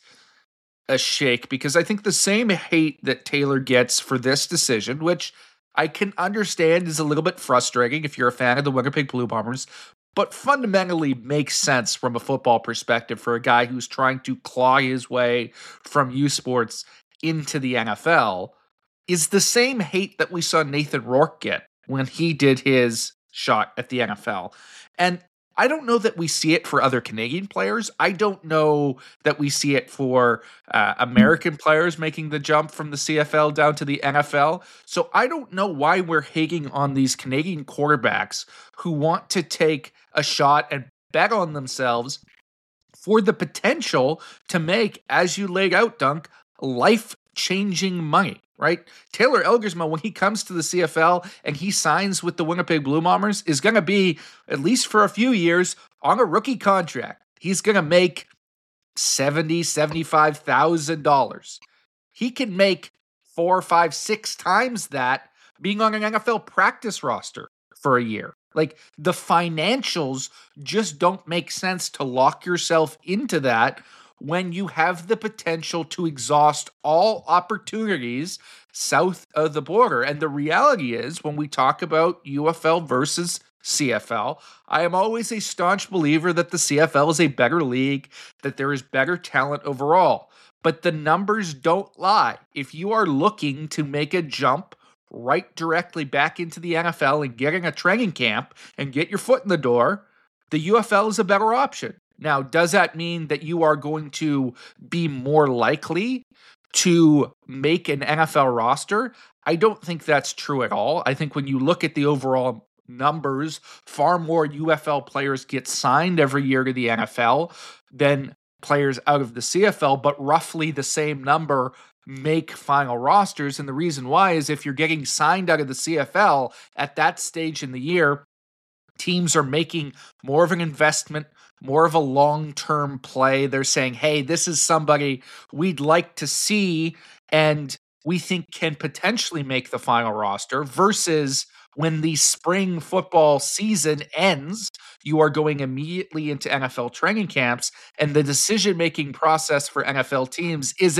a shake, because I think the same hate that Taylor gets for this decision, which I can understand is a little bit frustrating if you're a fan of the Winnipeg Blue Bombers, but fundamentally makes sense from a football perspective for a guy who's trying to claw his way from U Sports into the N F L, is the same hate that we saw Nathan Rourke get when he did his shot at the N F L. And I don't know that we see it for other Canadian players. I don't know that we see it for uh, American players making the jump from the C F L down to the N F L. So I don't know why we're hating on these Canadian quarterbacks who want to take a shot and bet on themselves for the potential to make, as you laid out, Dunk, life-changing money. Right? Taylor Elgersma, when he comes to the C F L and he signs with the Winnipeg Blue Bombers, is going to be, at least for a few years, on a rookie contract. He's going to make seventy thousand dollars, seventy-five thousand dollars. He can make four, five, six times that being on an N F L practice roster for a year. Like, the financials just don't make sense to lock yourself into that when you have the potential to exhaust all opportunities south of the border. And the reality is, when we talk about U F L versus C F L, I am always a staunch believer that the C F L is a better league, that there is better talent overall. But the numbers don't lie. If you are looking to make a jump right directly back into the N F L and getting a training camp and get your foot in the door, the U F L is a better option. Now, does that mean that you are going to be more likely to make an N F L roster? I don't think that's true at all. I think when you look at the overall numbers, far more U F L players get signed every year to the N F L than players out of the C F L, but roughly the same number make final rosters. And the reason why is if you're getting signed out of the C F L at that stage in the year, teams are making more of an investment, more of a long-term play. They're saying, hey, this is somebody we'd like to see and we think can potentially make the final roster, versus when the spring football season ends, you are going immediately into N F L training camps, and the decision-making process for N F L teams isn't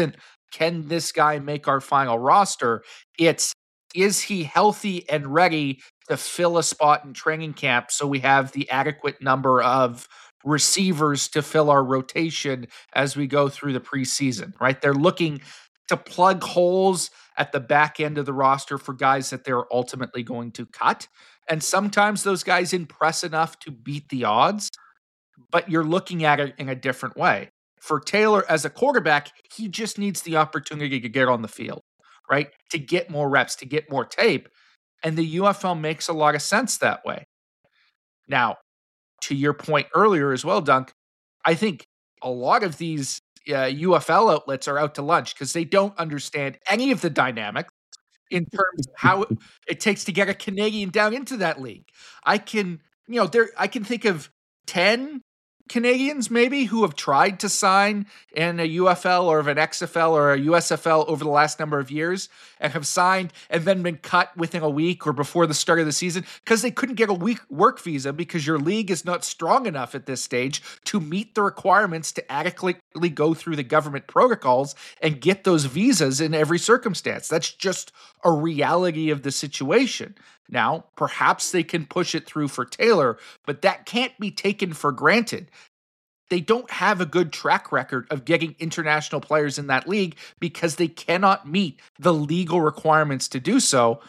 can this guy make our final roster? It's, is he healthy and ready to fill a spot in training camp so we have the adequate number of receivers to fill our rotation as we go through the preseason, right? They're looking to plug holes at the back end of the roster for guys that they're ultimately going to cut. And sometimes those guys impress enough to beat the odds, but you're looking at it in a different way. For Taylor as a quarterback, he just needs the opportunity to get on the field, right? To get more reps, to get more tape. And the U F L makes a lot of sense that way. Now, to your point earlier as well, Dunk, I think a lot of these uh, U F L outlets are out to lunch because they don't understand any of the dynamics in terms of how it takes to get a Canadian down into that league. I can, you know, there I can think of ten Canadians maybe who have tried to sign in a U F L or of an X F L or a U S F L over the last number of years and have signed and then been cut within a week or before the start of the season because they couldn't get a week work visa because your league is not strong enough at this stage to meet the requirements to adequately go through the government protocols and get those visas in every circumstance. That's just a reality of the situation. Now, perhaps they can push it through for Taylor, but that can't be taken for granted. They don't have a good track record of getting international players in that league because they cannot meet the legal requirements to do so.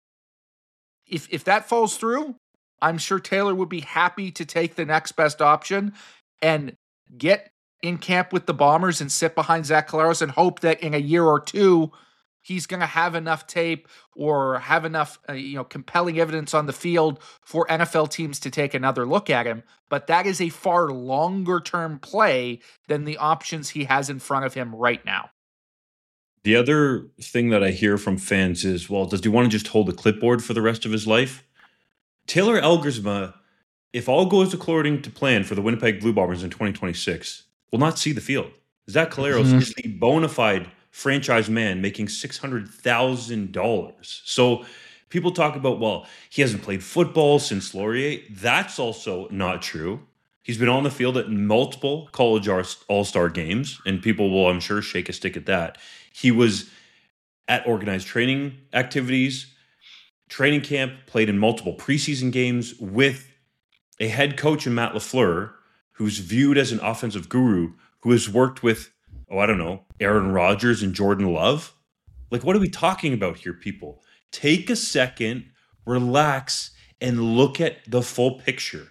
If if that falls through, I'm sure Taylor would be happy to take the next best option and get in camp with the Bombers and sit behind Zach Collaros and hope that in a year or two, he's going to have enough tape or have enough, uh, you know, compelling evidence on the field for N F L teams to take another look at him. But that is a far longer term play than the options he has in front of him right now. The other thing that I hear from fans is, well, does he want to just hold a clipboard for the rest of his life? Taylor Elgersma, if all goes according to plan for the Winnipeg Blue Bombers in twenty twenty-six, will not see the field. Zach Collaros mm-hmm. is the bona fide franchise man making six hundred thousand dollars. So people talk about, well, he hasn't played football since Laurier. That's also not true. He's been on the field at multiple college all-star games, and people will, I'm sure, shake a stick at that. He was at organized training activities, training camp, played in multiple preseason games with a head coach in Matt LaFleur, who's viewed as an offensive guru, who has worked with, oh, I don't know, Aaron Rodgers and Jordan Love. Like, what are we talking about here, people? Take a second, relax, and look at the full picture.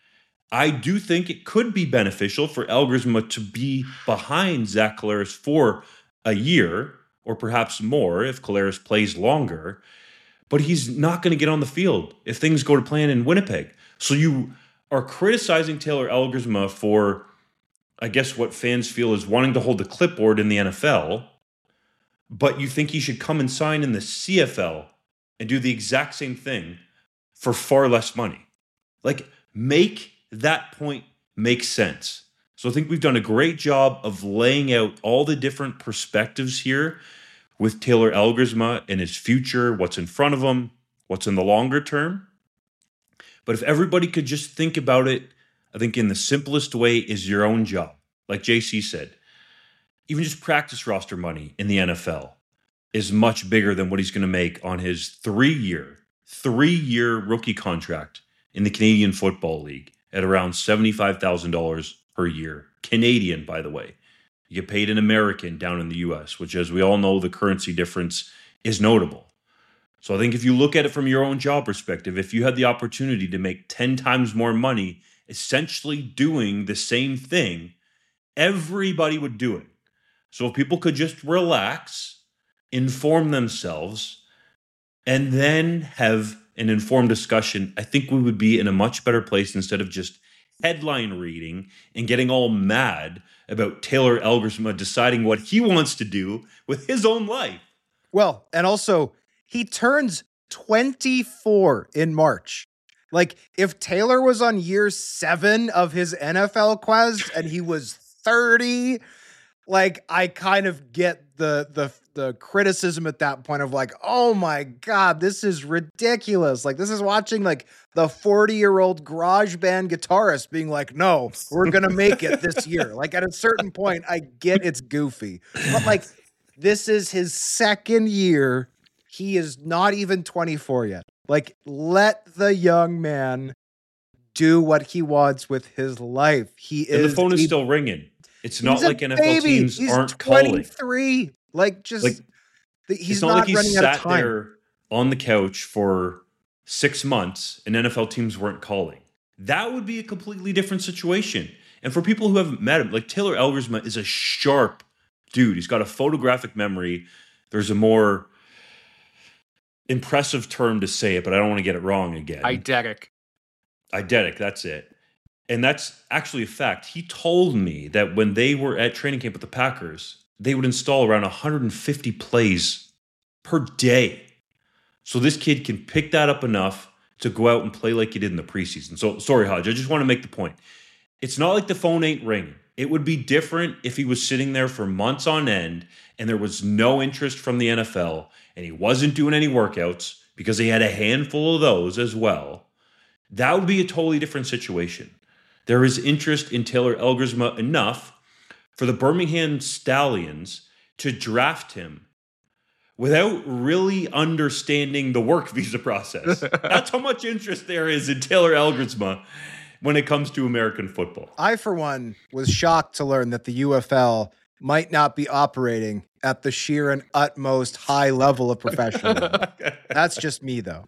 I do think it could be beneficial for Elgersma to be behind Zach Collaros for a year, or perhaps more if Collaros plays longer, but he's not going to get on the field if things go to plan in Winnipeg. So you are criticizing Taylor Elgersma for, I guess, what fans feel is wanting to hold the clipboard in the N F L, but you think he should come and sign in the C F L and do the exact same thing for far less money. Like, make that point make sense. So I think we've done a great job of laying out all the different perspectives here with Taylor Elgersma and his future, what's in front of him, what's in the longer term. But if everybody could just think about it, I think in the simplest way is your own job. Like J C said, even just practice roster money in the N F L is much bigger than what he's going to make on his three-year, three-year rookie contract in the Canadian Football League at around seventy-five thousand dollars per year. Canadian, by the way. You get paid in American down in the U S, which, as we all know, the currency difference is notable. So I think if you look at it from your own job perspective, if you had the opportunity to make ten times more money essentially doing the same thing, everybody would do it. So if people could just relax, inform themselves, and then have an informed discussion, I think we would be in a much better place instead of just headline reading and getting all mad about Taylor Elgersma deciding what he wants to do with his own life. Well, and also, he turns twenty-four in March. Like, if Taylor was on year seven of his N F L quest and he was thirty, like, I kind of get the the the criticism at that point of like, oh my God, this is ridiculous. Like, this is watching like the forty-year-old garage band guitarist being like, no, we're going to make it this year. Like, at a certain point, I get it's goofy. But like, This is his second year. He is not even twenty-four yet. Like, let the young man do what he wants with his life. He and is. the phone is he, still ringing. It's not like N F L baby. teams he's aren't calling. twenty-three. Like, just Like, he's it's not, not like he running out of sat time. there on the couch for six months and N F L teams weren't calling. That would be a completely different situation. And for people who haven't met him, like Taylor Elgersma is a sharp dude. He's got a photographic memory. There's a more impressive term to say it, but I don't want to get it wrong again. Eidetic. Eidetic, that's it. And that's actually a fact. He told me that when they were at training camp with the Packers, they would install around one hundred fifty plays per day. So this kid can pick that up enough to go out and play like he did in the preseason. So, sorry, Hodge, I just want to make the point. It's not like the phone ain't ringing. It would be different if he was sitting there for months on end and there was no interest from the N F L and he wasn't doing any workouts because he had a handful of those as well. That would be a totally different situation. There is interest in Taylor Elgersma enough for the Birmingham Stallions to draft him without really understanding the work visa process. That's how much interest there is in Taylor Elgersma when it comes to American football. I, for one, was shocked to learn that the U F L might not be operating at the sheer and utmost high level of professionalism. That's just me, though.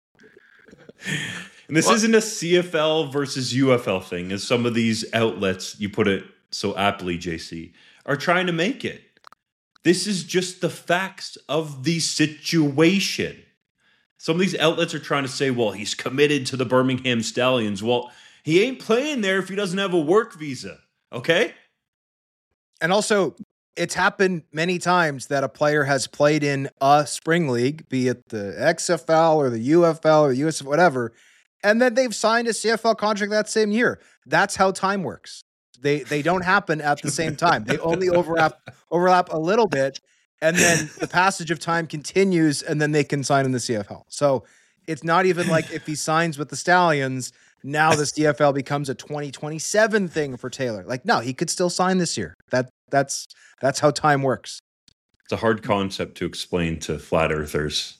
And this well, isn't a C F L versus U F L thing, as some of these outlets, you put it so aptly, J C, are trying to make it. This is just the facts of the situation. Some of these outlets are trying to say, well, he's committed to the Birmingham Stallions. Well, he ain't playing there if he doesn't have a work visa, okay? And also, it's happened many times that a player has played in a spring league, be it the X F L or the U F L or U S F, whatever, and then they've signed a C F L contract that same year. That's how time works. They they don't happen at the same time. They only overlap overlap a little bit, and then the passage of time continues, and then they can sign in the C F L. So it's not even like if he signs with the Stallions, now the C F L becomes a twenty twenty-seven thing for Taylor. Like, no, he could still sign this year. That that's that's how time works. It's a hard concept to explain to flat earthers.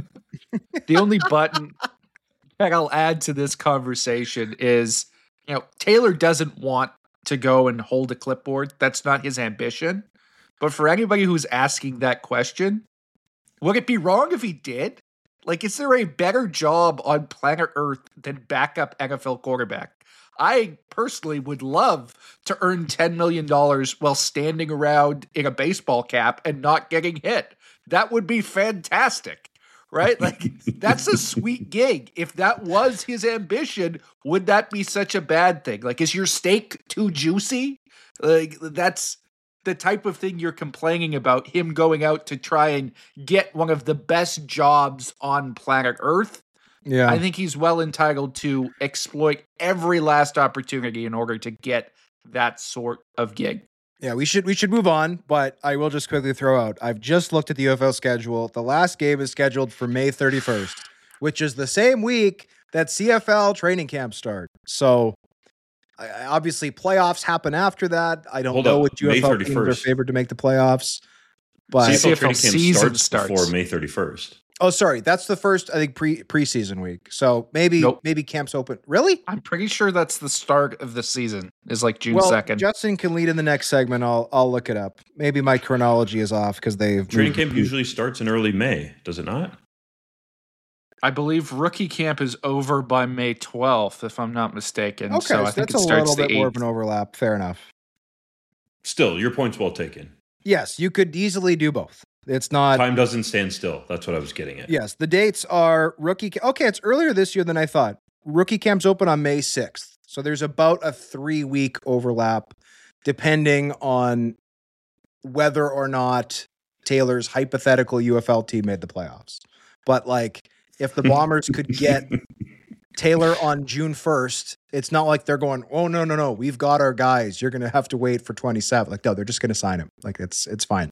The only button that I'll add to this conversation is, you know, Taylor doesn't want to go and hold a clipboard. That's not his ambition. But for anybody who's asking that question, would it be wrong if he did? Like, is there a better job on planet Earth than backup N F L quarterback? I personally would love to earn ten million dollars while standing around in a baseball cap and not getting hit. That would be fantastic, right? Like, that's a sweet gig. If that was his ambition, would that be such a bad thing? Like, is your steak too juicy? Like, that's the type of thing you're complaining about, him going out to try and get one of the best jobs on planet Earth. Yeah. I think he's well entitled to exploit every last opportunity in order to get that sort of gig. Yeah, we should we should move on, but I will just quickly throw out, I've just looked at the U F L schedule. The last game is scheduled for May thirty-first, which is the same week that C F L training camps start. So I, obviously playoffs happen after that. I don't Hold know up, what U F L May teams are thirty-first. favored to make the playoffs. But C F L C F L training camp season starts, starts. before May thirty-first. oh, sorry, that's the first, I think, pre preseason week. So maybe Nope. maybe camps open. Really? I'm pretty sure that's the start of the season, is like June Well, second. Justin can lead in the next segment. I'll I'll look it up. Maybe my chronology is off because they've Training moved- camp usually starts in early May, does it not? I believe rookie camp is over by May twelfth, if I'm not mistaken. Okay, so so I think that's it a starts little the bit more of eighth. an overlap. Fair enough. Still, your point's well taken. Yes, you could easily do both. It's not. Time doesn't stand still. That's what I was getting at. Yes, the dates are rookie. ca- Okay, it's earlier this year than I thought. Rookie camps open on May sixth. So there's about a three week overlap, depending on whether or not Taylor's hypothetical U F L team made the playoffs. But like, if the Bombers could get Taylor on June first, it's not like they're going, oh, no, no, no, we've got our guys. You're going to have to wait for twenty-seven. Like, no, they're just going to sign him. Like, it's it's fine.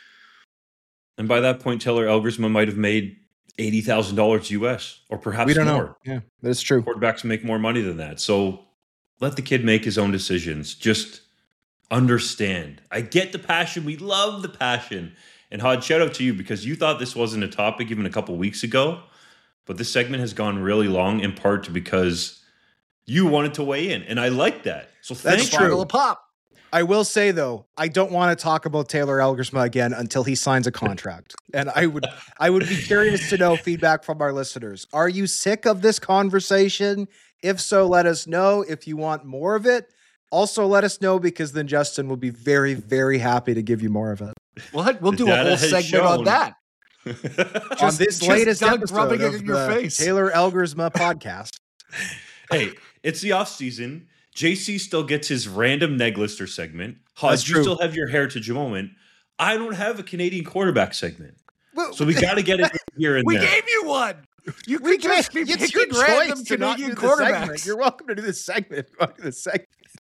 And by that point, Taylor Elgersma might have made eighty thousand dollars U S or perhaps We don't more. know. Yeah, that's true. Quarterbacks make more money than that. So let the kid make his own decisions. Just understand. I get the passion. We love the passion. And Hodge, shout out to you because you thought this wasn't a topic even a couple weeks ago, but this segment has gone really long in part because you wanted to weigh in, and I like that. So That's thank true. you. Pop. I will say, though, I don't want to talk about Taylor Elgersma again until he signs a contract. And I would I would be curious to know feedback from our listeners. Are you sick of this conversation? If so, let us know. If you want more of it, also let us know, because then Justin will be very, very happy to give you more of it. What? We'll The do a data whole has segment on shown. that. On this just latest Doug episode rubbing it of in your the face. Taylor Elgersma podcast. Hey, it's the off season. J C still gets his random Neglister segment. That's Hodge, you true. still have your heritage moment. I don't have a Canadian quarterback segment. Well, So we got to get it here and We there. gave you one. You we could just be it's your picking random choice to not Canadian do the segment. quarterbacks. You're welcome to do this segment. Welcome to the segment.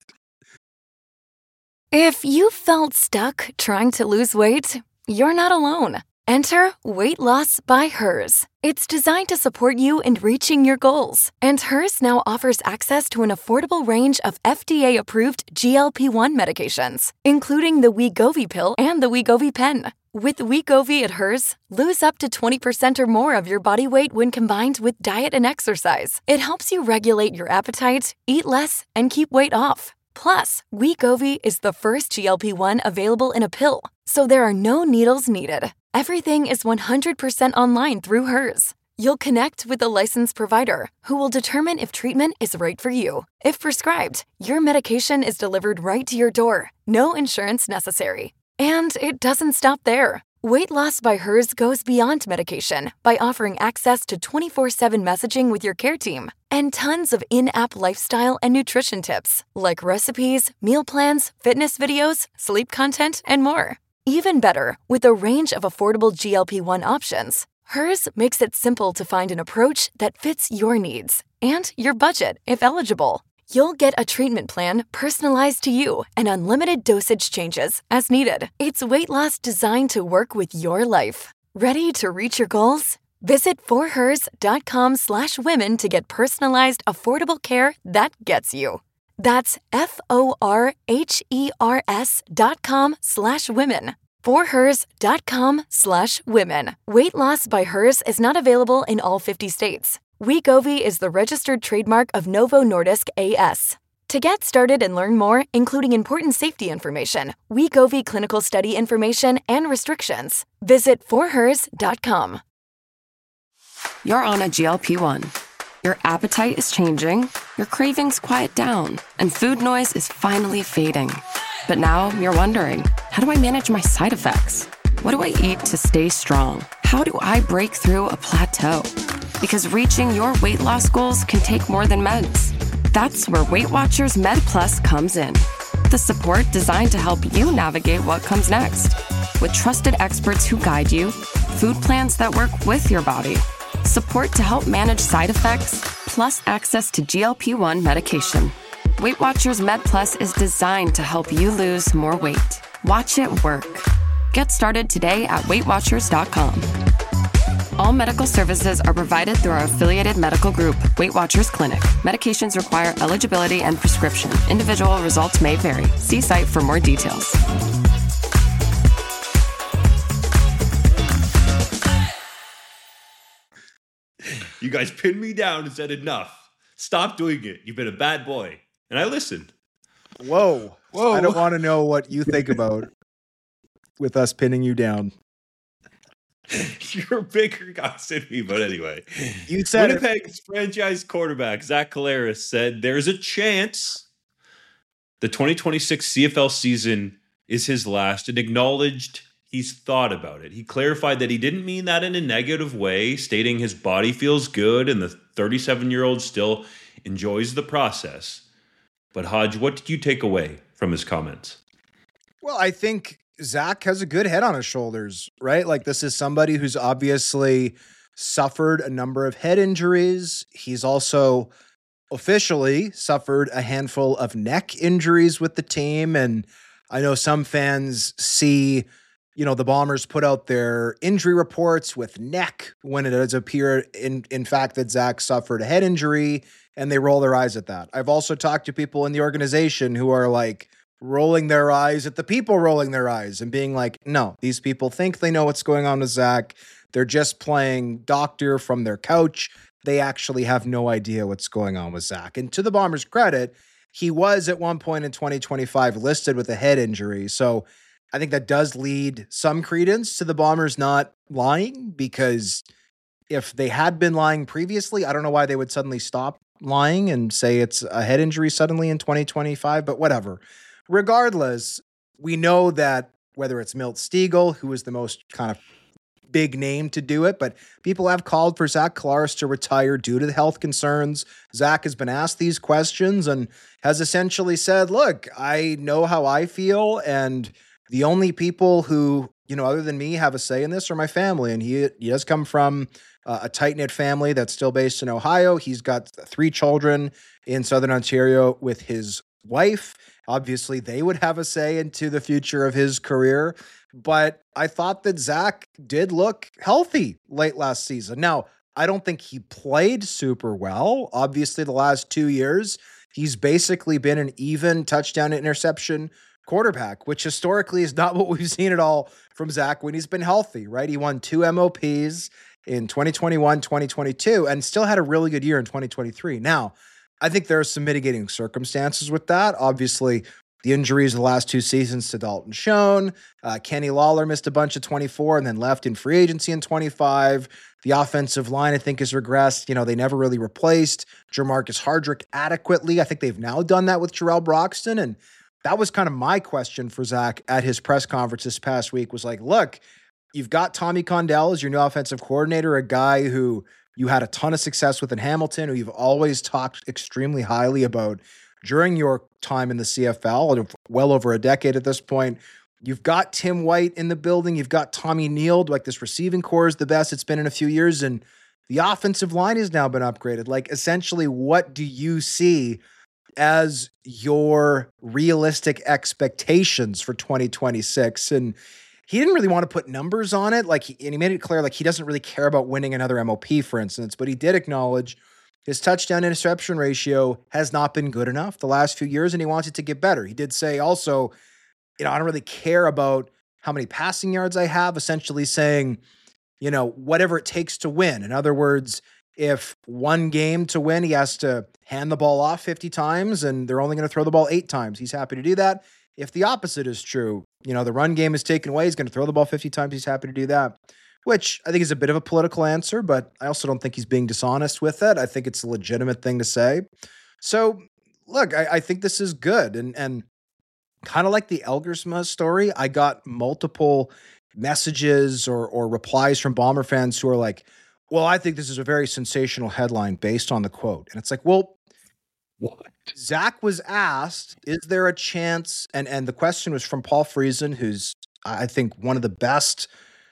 If you felt stuck trying to lose weight, you're not alone. Enter Weight Loss by Hers. It's designed to support you in reaching your goals. And Hers now offers access to an affordable range of F D A-approved G L P one medications, including the Wegovy pill and the Wegovy pen. With Wegovy at Hers, lose up to twenty percent or more of your body weight when combined with diet and exercise. It helps you regulate your appetite, eat less, and keep weight off. Plus, Wegovy is the first G L P one available in a pill, so there are no needles needed. Everything is one hundred percent online through Hers. You'll connect with a licensed provider who will determine if treatment is right for you. If prescribed, your medication is delivered right to your door. No insurance necessary. And it doesn't stop there. Weight Loss by Hers goes beyond medication by offering access to twenty-four seven messaging with your care team and tons of in-app lifestyle and nutrition tips like recipes, meal plans, fitness videos, sleep content, and more. Even better, with a range of affordable G L P one options, Hers makes it simple to find an approach that fits your needs and your budget if eligible. You'll get a treatment plan personalized to you and unlimited dosage changes as needed. It's weight loss designed to work with your life. Ready to reach your goals? Visit forhers.com slash women to get personalized, affordable care that gets you. That's F-O-R-H-E-R-S dot com slash women. forhers.com slash women. Weight Loss by Hers is not available in all fifty states. Wegovy is the registered trademark of Novo Nordisk A S. To get started and learn more, including important safety information, Wegovy clinical study information, and restrictions, visit forhers dot com. You're on a G L P one. Your appetite is changing, your cravings quiet down, and food noise is finally fading. But now you're wondering, how do I manage my side effects? What do I eat to stay strong? How do I break through a plateau? Because reaching your weight loss goals can take more than meds. That's where Weight Watchers Med Plus comes in. The support designed to help you navigate what comes next. With trusted experts who guide you, food plans that work with your body, support to help manage side effects, plus access to G L P one medication. Weight Watchers Med Plus is designed to help you lose more weight. Watch it work. Get started today at weight watchers dot com. All medical services are provided through our affiliated medical group, Weight Watchers Clinic. Medications require eligibility and prescription. Individual results may vary. See site for more details. You guys pinned me down and said enough. Stop doing it. You've been a bad boy. And I listened. Whoa. Whoa. I don't want to know what you think about with us pinning you down. You're bigger guys than me, but anyway. You said it. Winnipeg's franchise quarterback, Zach Collaros, said there's a chance the twenty twenty-six C F L season is his last, and acknowledged he's thought about it. He clarified that he didn't mean that in a negative way, stating his body feels good and the thirty-seven-year-old still enjoys the process. But Hodge, what did you take away from his comments? Well, I think Zach has a good head on his shoulders, right? Like, this is somebody who's obviously suffered a number of head injuries. He's also officially suffered a handful of neck injuries with the team. And I know some fans see, you know, the Bombers put out their injury reports with neck when it does appear, in, in fact, that Zach suffered a head injury, and they roll their eyes at that. I've also talked to people in the organization who are like, rolling their eyes at the people rolling their eyes and being like, no, these people think they know what's going on with Zach. They're just playing doctor from their couch. They actually have no idea what's going on with Zach. And to the Bombers' credit, he was at one point in twenty twenty-five listed with a head injury. So I think that does lead some credence to the Bombers not lying, because if they had been lying previously, I don't know why they would suddenly stop lying and say it's a head injury suddenly in twenty twenty-five, but whatever. Regardless, we know that whether it's Milt Stegall, who is the most kind of big name to do it, but people have called for Zach Collaros to retire due to the health concerns. Zach has been asked these questions and has essentially said, look, I know how I feel, and the only people who, you know, other than me have a say in this are my family. And he, he does come from uh, a tight-knit family that's still based in Ohio. He's got three children in Southern Ontario with his wife. Obviously, they would have a say into the future of his career. But I thought that Zach did look healthy late last season. Now, I don't think he played super well. Obviously, the last two years, he's basically been an even touchdown to interception quarterback, which historically is not what we've seen at all from Zach when he's been healthy, right? He won two M O Ps in twenty twenty-one, twenty twenty-two, and still had a really good year in twenty twenty-three. Now, I think there are some mitigating circumstances with that. Obviously, the injuries of the last two seasons to Dalton Schoen. Uh, Kenny Lawler missed a bunch of twenty-four and then left in free agency in twenty-five. The offensive line, I think, has regressed. You know, they never really replaced Jermarcus Hardrick adequately. I think they've now done that with Jarrell Broxton. And that was kind of my question for Zach at his press conference this past week, was like, look, you've got Tommy Condell as your new offensive coordinator, a guy who you had a ton of success with in Hamilton, who you've always talked extremely highly about during your time in the C F L, well over a decade at this point. You've got Tim White in the building. You've got Tommy Neal. Like, this receiving core is the best it's been in a few years. And the offensive line has now been upgraded. Like, essentially, what do you see as your realistic expectations for twenty twenty-six? And he didn't really want to put numbers on it. Like, he, and he made it clear, like, he doesn't really care about winning another M O P, for instance, but he did acknowledge his touchdown interception ratio has not been good enough the last few years, and he wants it to get better. He did say also, you know, I don't really care about how many passing yards I have, essentially saying, you know, whatever it takes to win. In other words, if one game to win, he has to hand the ball off fifty times and they're only going to throw the ball eight times, he's happy to do that. If the opposite is true, you know, the run game is taken away, he's going to throw the ball fifty times, he's happy to do that. Which I think is a bit of a political answer, but I also don't think he's being dishonest with it. I think it's a legitimate thing to say. So, look, I, I think this is good. And and kind of like the Elgersma story, I got multiple messages or or replies from Bomber fans who are like, well, I think this is a very sensational headline based on the quote. And it's like, well, what? Zach was asked, is there a chance? And, and the question was from Paul Friesen, who's, I think, one of the best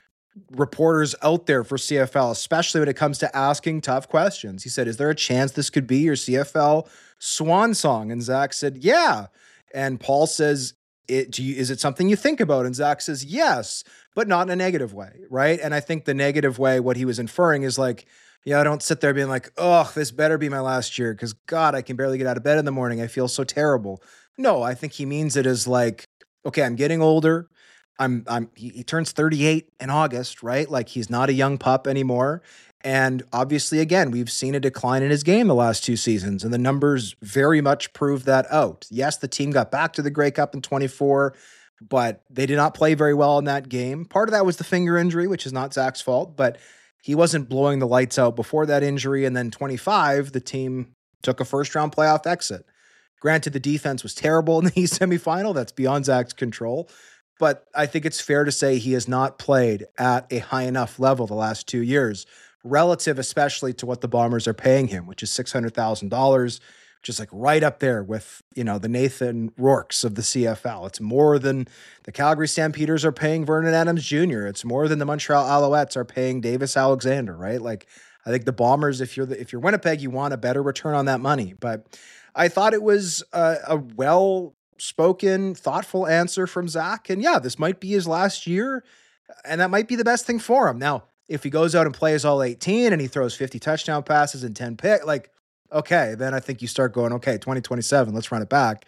reporters out there for C F L, especially when it comes to asking tough questions. He said, is there a chance this could be your C F L swan song? And Zach said, yeah. And Paul says, it, do you, is it something you think about? And Zach says, yes, but not in a negative way, right? And I think the negative way, what he was inferring is like, yeah, I don't sit there being like, oh, this better be my last year because, God, I can barely get out of bed in the morning. I feel so terrible. No, I think he means it as like, okay, I'm getting older. I'm, I'm, he, he turns thirty-eight in August, right? Like, he's not a young pup anymore. And obviously, again, we've seen a decline in his game the last two seasons, and the numbers very much prove that out. Yes, the team got back to the Grey Cup in twenty-four, but they did not play very well in that game. Part of that was the finger injury, which is not Zach's fault, but he wasn't blowing the lights out before that injury. And then twenty-five, the team took a first-round playoff exit. Granted, the defense was terrible in the East semifinal. That's beyond Zach's control. But I think it's fair to say he has not played at a high enough level the last two years, relative especially to what the Bombers are paying him, which is six hundred thousand dollars, which is like right up there with, you know, the Nathan Rourkes of the C F L. It's more than the Calgary Stampeders are paying Vernon Adams Junior It's more than the Montreal Alouettes are paying Davis Alexander, right? Like, I think the Bombers, if you're the, if you're Winnipeg, you want a better return on that money. But I thought it was a, a well spoken, thoughtful answer from Zach. And yeah, this might be his last year, and that might be the best thing for him. Now, if he goes out and plays all eighteen and he throws fifty touchdown passes and ten pick, like, okay, then I think you start going, okay, twenty twenty-seven, let's run it back.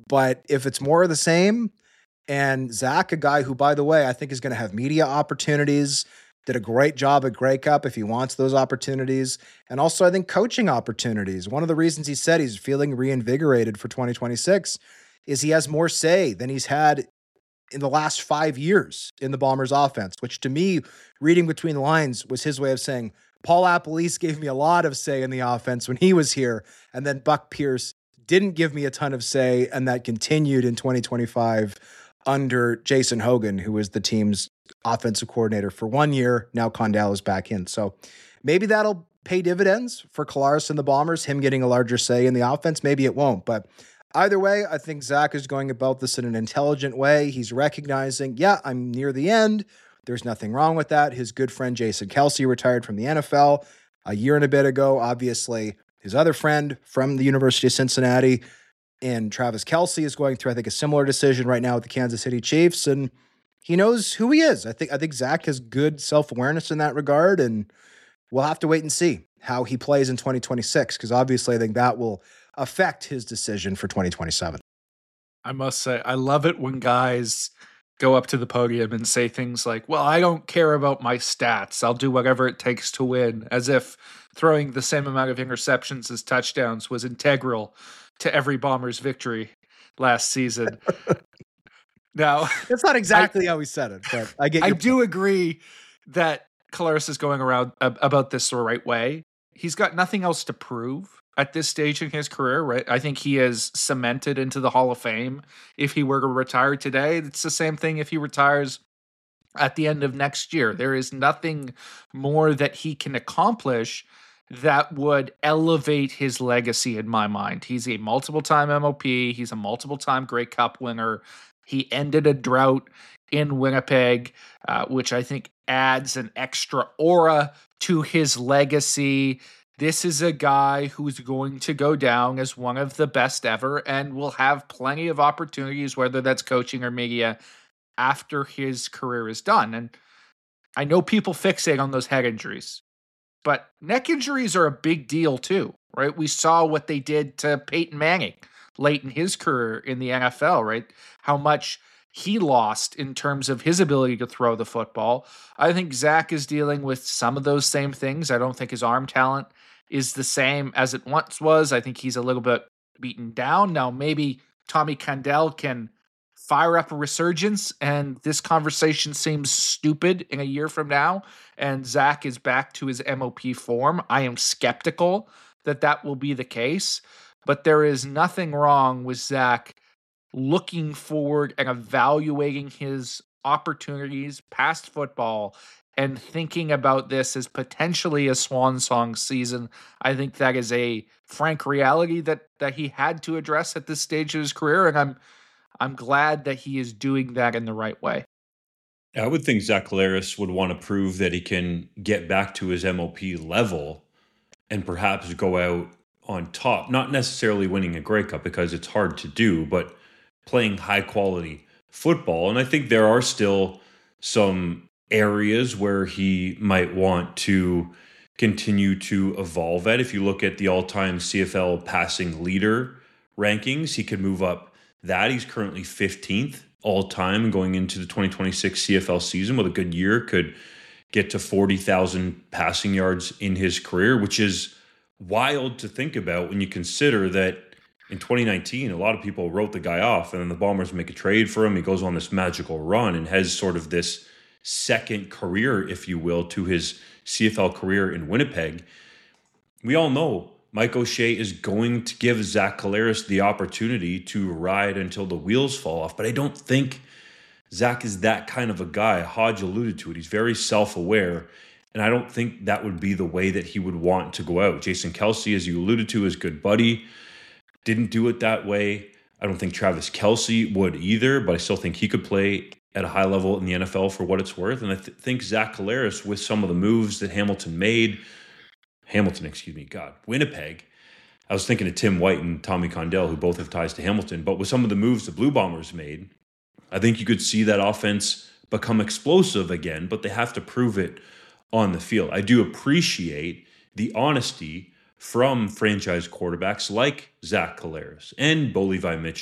But if it's more of the same, and Zach, a guy who, by the way, I think is going to have media opportunities, did a great job at Grey Cup if he wants those opportunities, and also I think coaching opportunities. One of the reasons he said he's feeling reinvigorated for twenty twenty-six is he has more say than he's had in the last five years in the Bombers offense, which to me, reading between the lines, was his way of saying, Paul Appelese gave me a lot of say in the offense when he was here, and then Buck Pierce didn't give me a ton of say, and that continued in twenty twenty-five under Jason Hogan, who was the team's offensive coordinator for one year. Now Condell is back in. So maybe that'll pay dividends for Collaros and the Bombers, him getting a larger say in the offense. Maybe it won't, but either way, I think Zach is going about this in an intelligent way. He's recognizing, yeah, I'm near the end. There's nothing wrong with that. His good friend Jason Kelce retired from the N F L a year and a bit ago. Obviously, his other friend from the University of Cincinnati and Travis Kelce is going through, I think, a similar decision right now with the Kansas City Chiefs, and he knows who he is. I think I think Zach has good self-awareness in that regard, and we'll have to wait and see how he plays in twenty twenty-six, because obviously I think that will affect his decision for twenty twenty-seven. I must say, I love it when guys go up to the podium and say things like, well, I don't care about my stats. I'll do whatever it takes to win, as if throwing the same amount of interceptions as touchdowns was integral to every Bombers victory last season. Now, that's not exactly I, how he said it, but I get. I your do point. agree that Collaros is going around uh, about this the right way. He's got nothing else to prove at this stage in his career, right? I think he is cemented into the Hall of Fame. If he were to retire today, it's the same thing if he retires at the end of next year. There is nothing more that he can accomplish that would elevate his legacy in my mind. He's a multiple-time M O P. He's a multiple-time Grey Cup winner. He ended a drought in Winnipeg, uh, which I think adds an extra aura to his legacy. This is a guy who's going to go down as one of the best ever and will have plenty of opportunities, whether that's coaching or media, after his career is done. And I know people fixate on those head injuries, but neck injuries are a big deal too, right? We saw what they did to Peyton Manning late in his career in the N F L, right? How much he lost in terms of his ability to throw the football. I think Zach is dealing with some of those same things. I don't think his arm talent is the same as it once was. I think he's a little bit beaten down. Now, maybe Tommy Condell can fire up a resurgence and this conversation seems stupid in a year from now and Zach is back to his M O P form. I am skeptical that that will be the case, but there is nothing wrong with Zach looking forward and evaluating his opportunities past football and thinking about this as potentially a swan song season. I think that is a frank reality that that he had to address at this stage of his career, and I'm I'm glad that he is doing that in the right way. I would think Zach Collaros would want to prove that he can get back to his M O P level and perhaps go out on top, not necessarily winning a Grey Cup because it's hard to do, but playing high quality football. And I think there are still some areas where he might want to continue to evolve at. If you look at the all-time C F L passing leader rankings, he could move up that. He's currently fifteenth all-time going into the twenty twenty-six C F L season with a good year, could get to forty thousand passing yards in his career, which is wild to think about when you consider that in twenty nineteen, a lot of people wrote the guy off, and then the Bombers make a trade for him. He goes on this magical run and has sort of this second career, if you will, to his C F L career in Winnipeg. We all know Mike O'Shea is going to give Zach Collaros the opportunity to ride until the wheels fall off, but I don't think Zach is that kind of a guy. Hodge alluded to it. He's very self-aware, and I don't think that would be the way that he would want to go out. Jason Kelce, as you alluded to, is good buddy. Didn't do it that way. I don't think Travis Kelce would either, but I still think he could play at a high level in the N F L for what it's worth. And I th- think Zach Collaros, with some of the moves that Hamilton made, Hamilton, excuse me, God, Winnipeg, I was thinking of Tim White and Tommy Condell, who both have ties to Hamilton, but with some of the moves the Blue Bombers made, I think you could see that offense become explosive again, but they have to prove it on the field. I do appreciate the honesty from franchise quarterbacks like Zach Collaros and Bo Levi Mitchell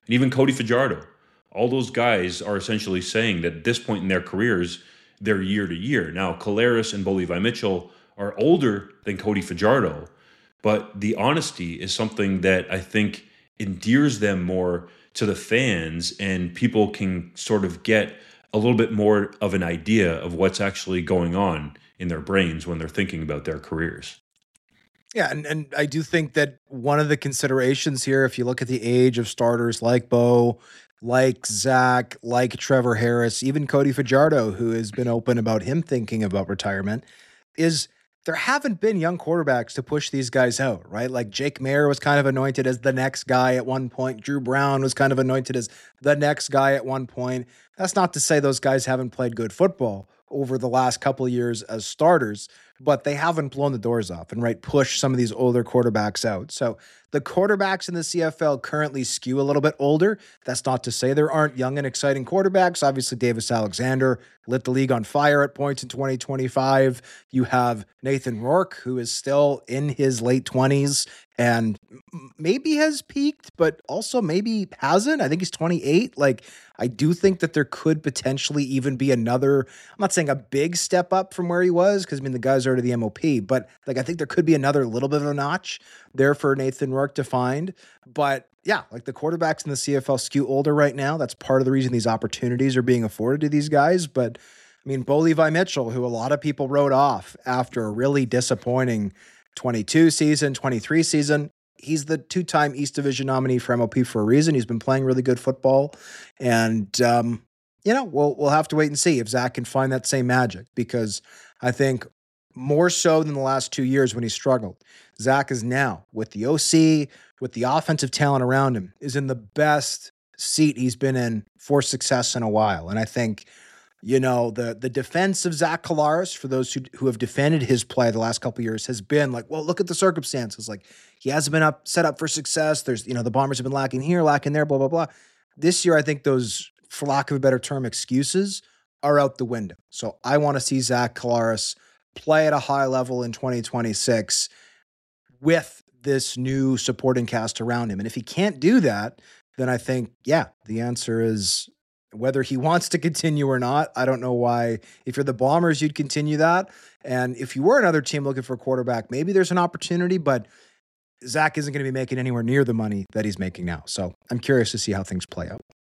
and even Cody Fajardo. All those guys are essentially saying that at this point in their careers, they're year to year. Now, Collaros and Bo Levi Mitchell are older than Cody Fajardo, but the honesty is something that I think endears them more to the fans, and people can sort of get a little bit more of an idea of what's actually going on in their brains when they're thinking about their careers. Yeah, and, and I do think that one of the considerations here, if you look at the age of starters like Bo, like Zach, like Trevor Harris, even Cody Fajardo, who has been open about him thinking about retirement, is there haven't been young quarterbacks to push these guys out, right? Like Jake Mayer was kind of anointed as the next guy at one point. Drew Brown was kind of anointed as the next guy at one point. That's not to say those guys haven't played good football over the last couple of years as starters, but they haven't blown the doors off and right push some of these older quarterbacks out. So the quarterbacks in the C F L currently skew a little bit older. That's not to say there aren't young and exciting quarterbacks. Obviously, Davis Alexander lit the league on fire at points in twenty twenty-five. You have Nathan Rourke, who is still in his late twenties and maybe has peaked, but also maybe hasn't. I think he's twenty-eight. Like, I do think that there could potentially even be another, I'm not saying a big step up from where he was, because I mean, the guy's already the M O P, but like, I think there could be another little bit of a notch there for Nathan Rourke to find. But yeah, like the quarterbacks in the C F L skew older right now. That's part of the reason these opportunities are being afforded to these guys. But I mean, Bo Levi Mitchell, who a lot of people wrote off after a really disappointing twenty-two season, twenty-three season, he's the two-time East Division nominee for M O P for a reason. He's been playing really good football. And, um, you know, we'll, we'll have to wait and see if Zach can find that same magic, because I think more so than the last two years when he struggled, Zach is now, with the O C, with the offensive talent around him, is in the best seat he's been in for success in a while. And I think, you know, the the defense of Zach Collaros, for those who, who have defended his play the last couple of years, has been like, well, look at the circumstances. Like, he hasn't been up set up for success. There's, you know, the Bombers have been lacking here, lacking there, blah, blah, blah. This year, I think those, for lack of a better term, excuses are out the window. So I want to see Zach Collaros play at a high level in twenty twenty-six with this new supporting cast around him. And if he can't do that, then I think, yeah, the answer is whether he wants to continue or not. I don't know why. If you're the Bombers, you'd continue that. And if you were another team looking for a quarterback, maybe there's an opportunity, but Zach isn't going to be making anywhere near the money that he's making now. So I'm curious to see how things play out.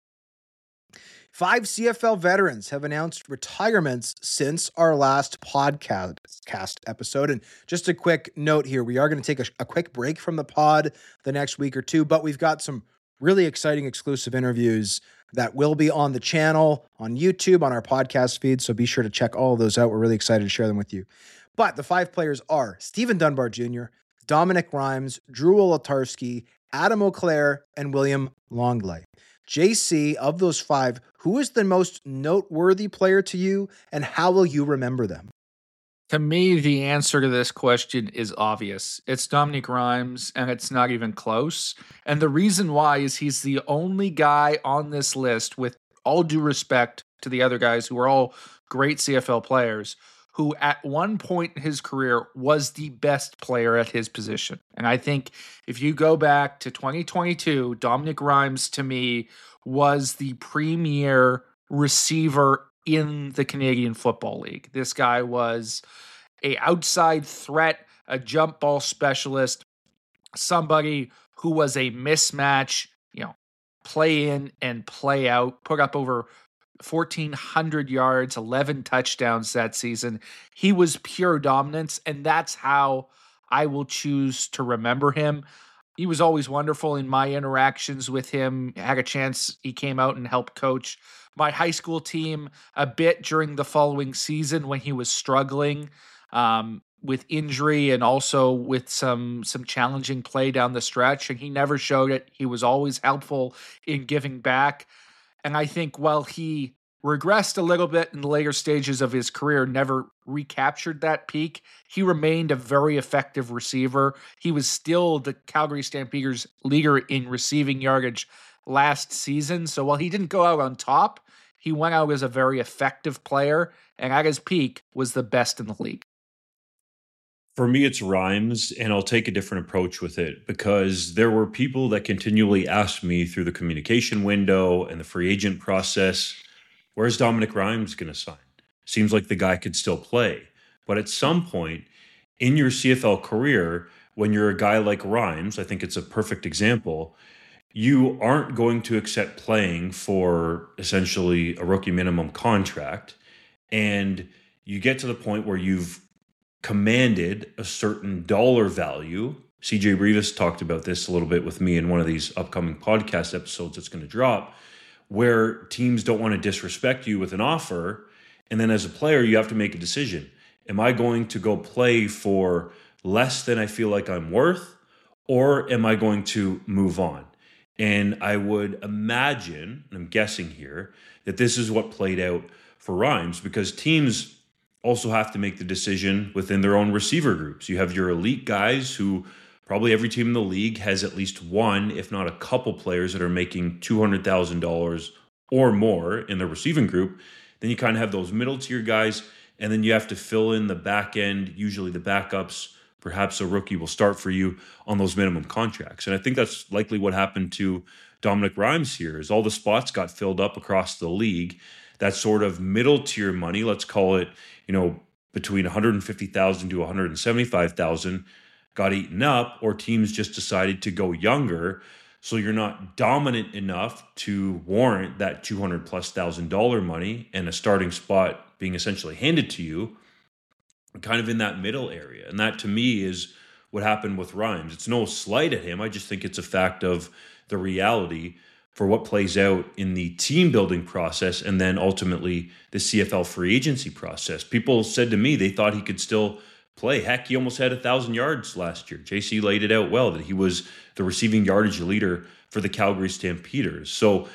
Five C F L veterans have announced retirements since our last podcast cast episode. And just a quick note here, we are going to take a, a quick break from the pod the next week or two, but we've got some really exciting exclusive interviews that will be on the channel, on YouTube, on our podcast feed. So be sure to check all of those out. We're really excited to share them with you. But the five players are Stephen Dunbar Junior, Dominic Rhymes, Drew Olatarski, Adam Auclair, and William Longley. J C, of those five, who is the most noteworthy player to you, and how will you remember them? To me, the answer to this question is obvious. It's Dominic Rhymes, and it's not even close. And the reason why is he's the only guy on this list, with all due respect to the other guys who are all great C F L players, who at one point in his career was the best player at his position. And I think if you go back to twenty twenty-two, Dominic Rhymes, to me, was the premier receiver in the Canadian Football League. This guy was a outside threat, a jump ball specialist, somebody who was a mismatch, you know, play in and play out, put up over fourteen hundred yards, eleven touchdowns that season. He was pure dominance, and that's how I will choose to remember him. He was always wonderful in my interactions with him. I had a chance, he came out and helped coach my high school team a bit during the following season when he was struggling um, with injury and also with some some challenging play down the stretch, and he never showed it. He was always helpful in giving back. And I think while he regressed a little bit in the later stages of his career, never recaptured that peak, he remained a very effective receiver. He was still the Calgary Stampeders leader in receiving yardage last season. So while he didn't go out on top, he went out as a very effective player, and at his peak was the best in the league. For me, it's Rhymes, and I'll take a different approach with it because there were people that continually asked me through the communication window and the free agent process, where's Dominic Rhymes going to sign? Seems like the guy could still play. But at some point in your C F L career, when you're a guy like Rhymes, I think it's a perfect example, you aren't going to accept playing for essentially a rookie minimum contract. And you get to the point where you've commanded a certain dollar value. C J Rivas talked about this a little bit with me in one of these upcoming podcast episodes that's going to drop, where teams don't want to disrespect you with an offer. And then as a player, you have to make a decision. Am I going to go play for less than I feel like I'm worth, or am I going to move on? And I would imagine, and I'm guessing here, that this is what played out for Rhymes, because teams also have to make the decision within their own receiver groups. You have your elite guys who probably every team in the league has at least one, if not a couple players that are making two hundred thousand dollars or more in the receiving group. Then you kind of have those middle tier guys, and then you have to fill in the back end, usually the backups. Perhaps a rookie will start for you on those minimum contracts. And I think that's likely what happened to Dominic Rhymes here, is all the spots got filled up across the league. That sort of middle tier money, let's call it, you know, between one hundred fifty thousand to one hundred seventy-five thousand, got eaten up, or teams just decided to go younger. So you're not dominant enough to warrant that two hundred plus thousand dollar money and a starting spot being essentially handed to you, kind of in that middle area. And that to me is what happened with Rhymes. It's no slight at him. I just think it's a fact of the reality for what plays out in the team building process and then ultimately the C F L free agency process. People said to me they thought he could still play. Heck, he almost had a thousand yards last year. J C laid it out well that he was the receiving yardage leader for the Calgary Stampeders. So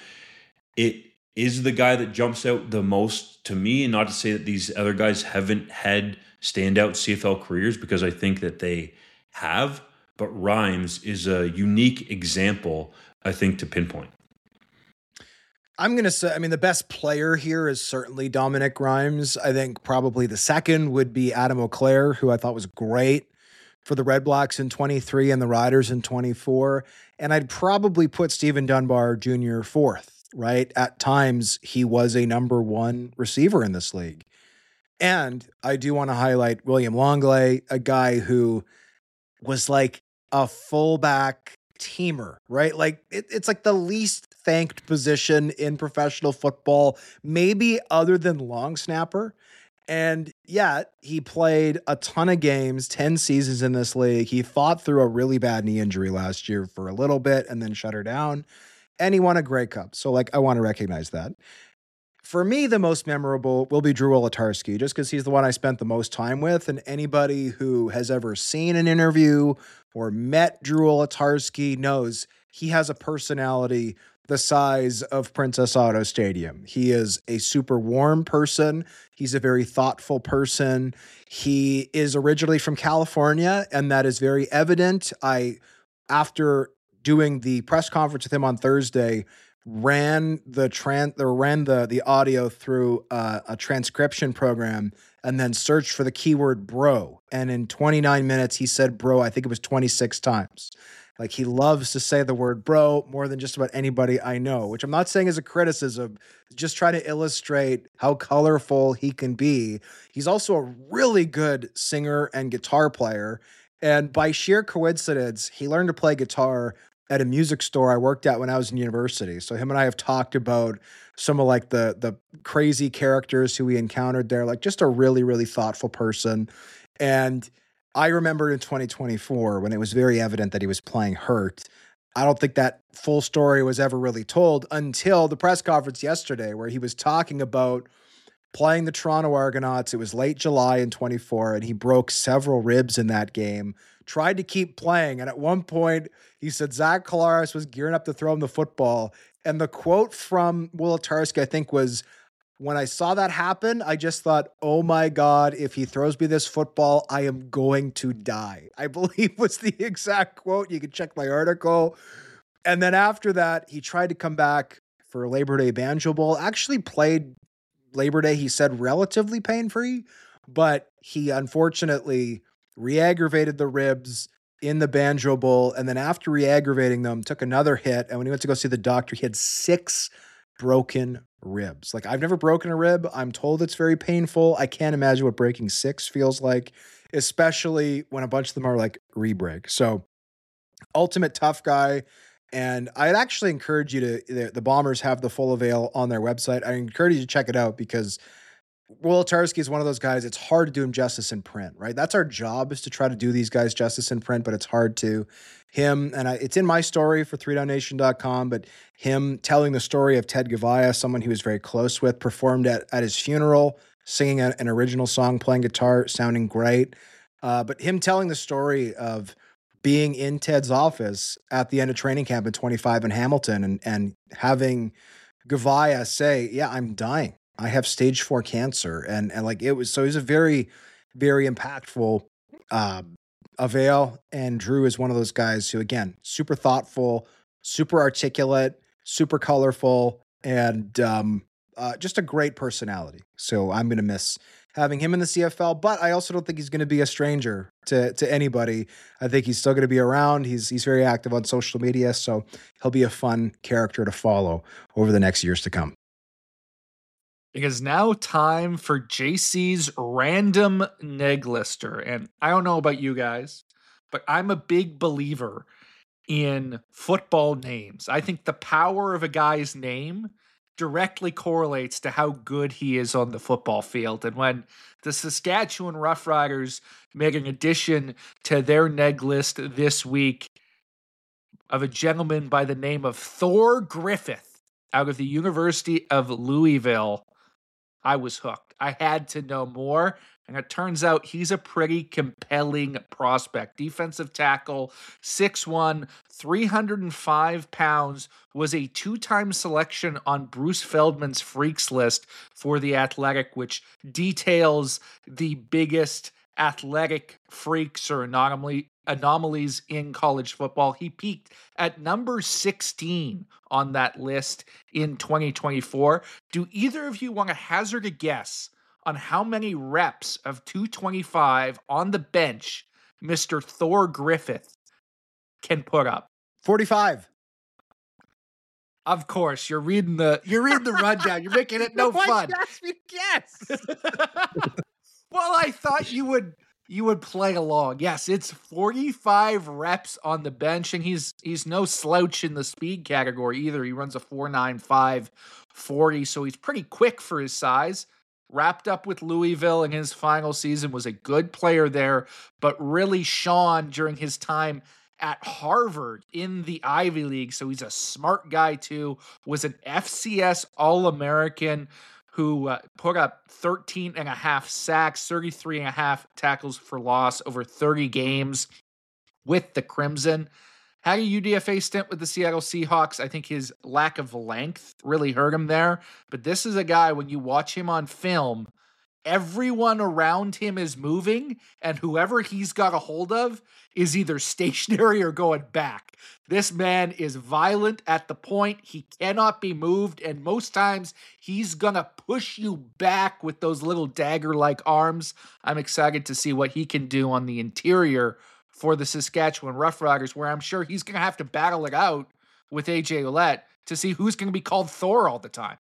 it is the guy that jumps out the most to me, and not to say that these other guys haven't had standout C F L careers, because I think that they have, but Rhymes is a unique example, I think, to pinpoint. I'm going to say, I mean, the best player here is certainly Dominic Rhymes. I think probably the second would be Adam Auclair, who I thought was great for the Red Blacks in twenty-three and the Riders in twenty-four. And I'd probably put Stephen Dunbar Junior fourth, right? At times, he was a number one receiver in this league. And I do want to highlight William Longley, a guy who was like a fullback teamer, right? Like it, it's like the least thanked position in professional football, maybe other than long snapper. And yet he played a ton of games, ten seasons in this league. He fought through a really bad knee injury last year for a little bit and then shut her down. And he won a Grey Cup. So like, I want to recognize that. For me, the most memorable will be Drew Olatarski, just because he's the one I spent the most time with. And anybody who has ever seen an interview or met Drew Olatarski knows he has a personality the size of Princess Auto Stadium. He is a super warm person. He's a very thoughtful person. He is originally from California, and that is very evident. I, after doing the press conference with him on Thursday, ran the tran or ran the the audio through uh, a transcription program and then searched for the keyword bro. And in twenty-nine minutes, he said bro, I think it was twenty-six times. Like, he loves to say the word bro more than just about anybody I know, which I'm not saying as a criticism, just trying to illustrate how colorful he can be. He's also a really good singer and guitar player. And by sheer coincidence, he learned to play guitar at a music store I worked at when I was in university. So him and I have talked about some of like the the crazy characters who we encountered there, like just a really, really thoughtful person. And I remember in twenty twenty-four when it was very evident that he was playing hurt. I don't think that full story was ever really told until the press conference yesterday, where he was talking about playing the Toronto Argonauts. It was late July in twenty-four, and he broke several ribs in that game, tried to keep playing. And at one point, he said Zach Collaros was gearing up to throw him the football. And the quote from Olatarski, I think, was, when I saw that happen, I just thought, oh my God, if he throws me this football, I am going to die. I believe was the exact quote. You can check my article. And then after that, he tried to come back for Labor Day Banjo Bowl, actually played Labor Day, he said, relatively pain-free, but he unfortunately re-aggravated the ribs in the Banjo Bowl, and then after re-aggravating them, took another hit, and when he went to go see the doctor, he had six broken ribs. Like, I've never broken a rib. I'm told it's very painful. I can't imagine what breaking six feels like, especially when a bunch of them are like re-break. So, ultimate tough guy. And I'd actually encourage you to, the, the Bombers have the full avail on their website. I encourage you to check it out because Wolitarsky is one of those guys, it's hard to do him justice in print, right? That's our job, is to try to do these guys justice in print, but it's hard to. Him, and I, it's in my story for three down nation dot com, but him telling the story of Ted Gavaya, someone he was very close with, performed at, at his funeral, singing a, an original song, playing guitar, sounding great. Uh, but him telling the story of being in Ted's office at the end of training camp in twenty-five in Hamilton and, and having Gavaya say, yeah, I'm dying. I have stage four cancer. And, and like, it was, so he's a very, very impactful, um, avail. And Drew is one of those guys who, again, super thoughtful, super articulate, super colorful, and, um, uh, just a great personality. So I'm going to miss having him in the C F L, but I also don't think he's going to be a stranger to, to anybody. I think he's still going to be around. He's, he's very active on social media. So he'll be a fun character to follow over the next years to come. It is now time for J C's random neg lister. And I don't know about you guys, but I'm a big believer in football names. I think the power of a guy's name directly correlates to how good he is on the football field. And when the Saskatchewan Roughriders made an addition to their neg list this week of a gentleman by the name of Thor Griffith out of the University of Louisville, I was hooked. I had to know more, and it turns out he's a pretty compelling prospect. Defensive tackle, six one, three hundred five pounds, was a two-time selection on Bruce Feldman's Freaks list for The Athletic, which details the biggest athletic freaks or anomaly anomalies in college football. He peaked at number sixteen on that list in twenty twenty-four. Do either of you want to hazard a guess on how many reps of two twenty-five on the bench Mister Thor Griffith can put up? forty-five. Of course, you're reading the you're reading the rundown. You're making it no Why fun. did you ask me to guess? Well, I thought you would you would play along. Yes, it's forty-five reps on the bench, and he's he's no slouch in the speed category either. He runs a four nine five forty, so he's pretty quick for his size. Wrapped up with Louisville in his final season, was a good player there, but really shone during his time at Harvard in the Ivy League. So he's a smart guy too, was an F C S All-American who uh, put up thirteen and a half sacks, thirty-three and a half tackles for loss over thirty games with the Crimson. Had a U D F A stint with the Seattle Seahawks. I think his lack of length really hurt him there. But this is a guy, when you watch him on film, everyone around him is moving, and whoever he's got a hold of is either stationary or going back. This man is violent at the point. He cannot be moved, and most times he's going to push you back with those little dagger-like arms. I'm excited to see what he can do on the interior for the Saskatchewan Roughriders, where I'm sure he's going to have to battle it out with A J Ouellette to see who's going to be called Thor all the time.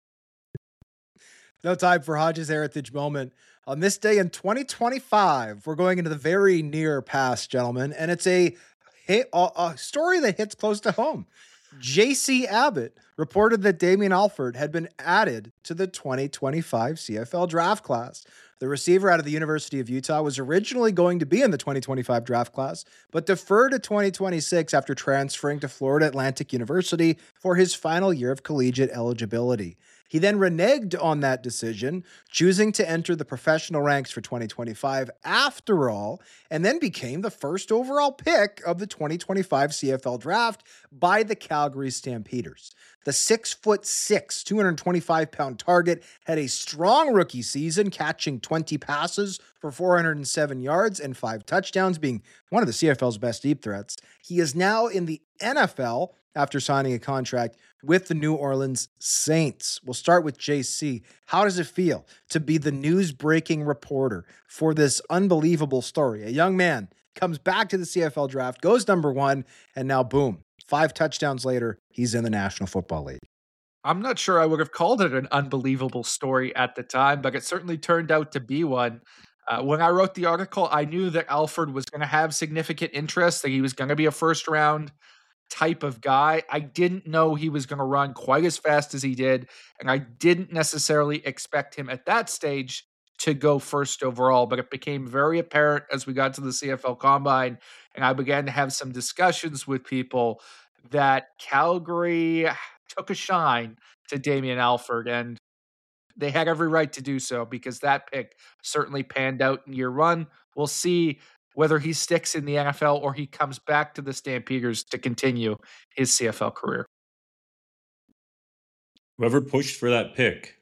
No time for Hodges Heritage moment. On this day in twenty twenty-five, we're going into the very near past, gentlemen, and it's a, hit, a, a story that hits close to home. J C Abbott reported that Damian Alford had been added to the twenty twenty-five C F L draft class. The receiver out of the University of Utah was originally going to be in the twenty twenty-five draft class, but deferred to twenty twenty-six after transferring to Florida Atlantic University for his final year of collegiate eligibility. He then reneged on that decision, choosing to enter the professional ranks for twenty twenty-five after all, and then became the first overall pick of the twenty twenty-five C F L draft by the Calgary Stampeders. The six foot six, two hundred twenty-five pound target had a strong rookie season, catching twenty passes for four hundred seven yards and five touchdowns, being one of the C F L's best deep threats. He is now in the N F L after signing a contract with the New Orleans Saints. We'll start with J C. How does it feel to be the news-breaking reporter for this unbelievable story? A young man comes back to the C F L draft, goes number one, and now boom, five touchdowns later, he's in the National Football League. I'm not sure I would have called it an unbelievable story at the time, but it certainly turned out to be one. Uh, when I wrote the article, I knew that Alford was going to have significant interest, that he was going to be a first-round type of guy. I didn't know he was going to run quite as fast as he did, and I didn't necessarily expect him at that stage to go first overall, but it became very apparent as we got to the C F L Combine, and I began to have some discussions with people that Calgary took a shine to Damien Alford, and they had every right to do so because that pick certainly panned out in year one. We'll see whether he sticks in the N F L or he comes back to the Stampeders to continue his C F L career. Whoever pushed for that pick,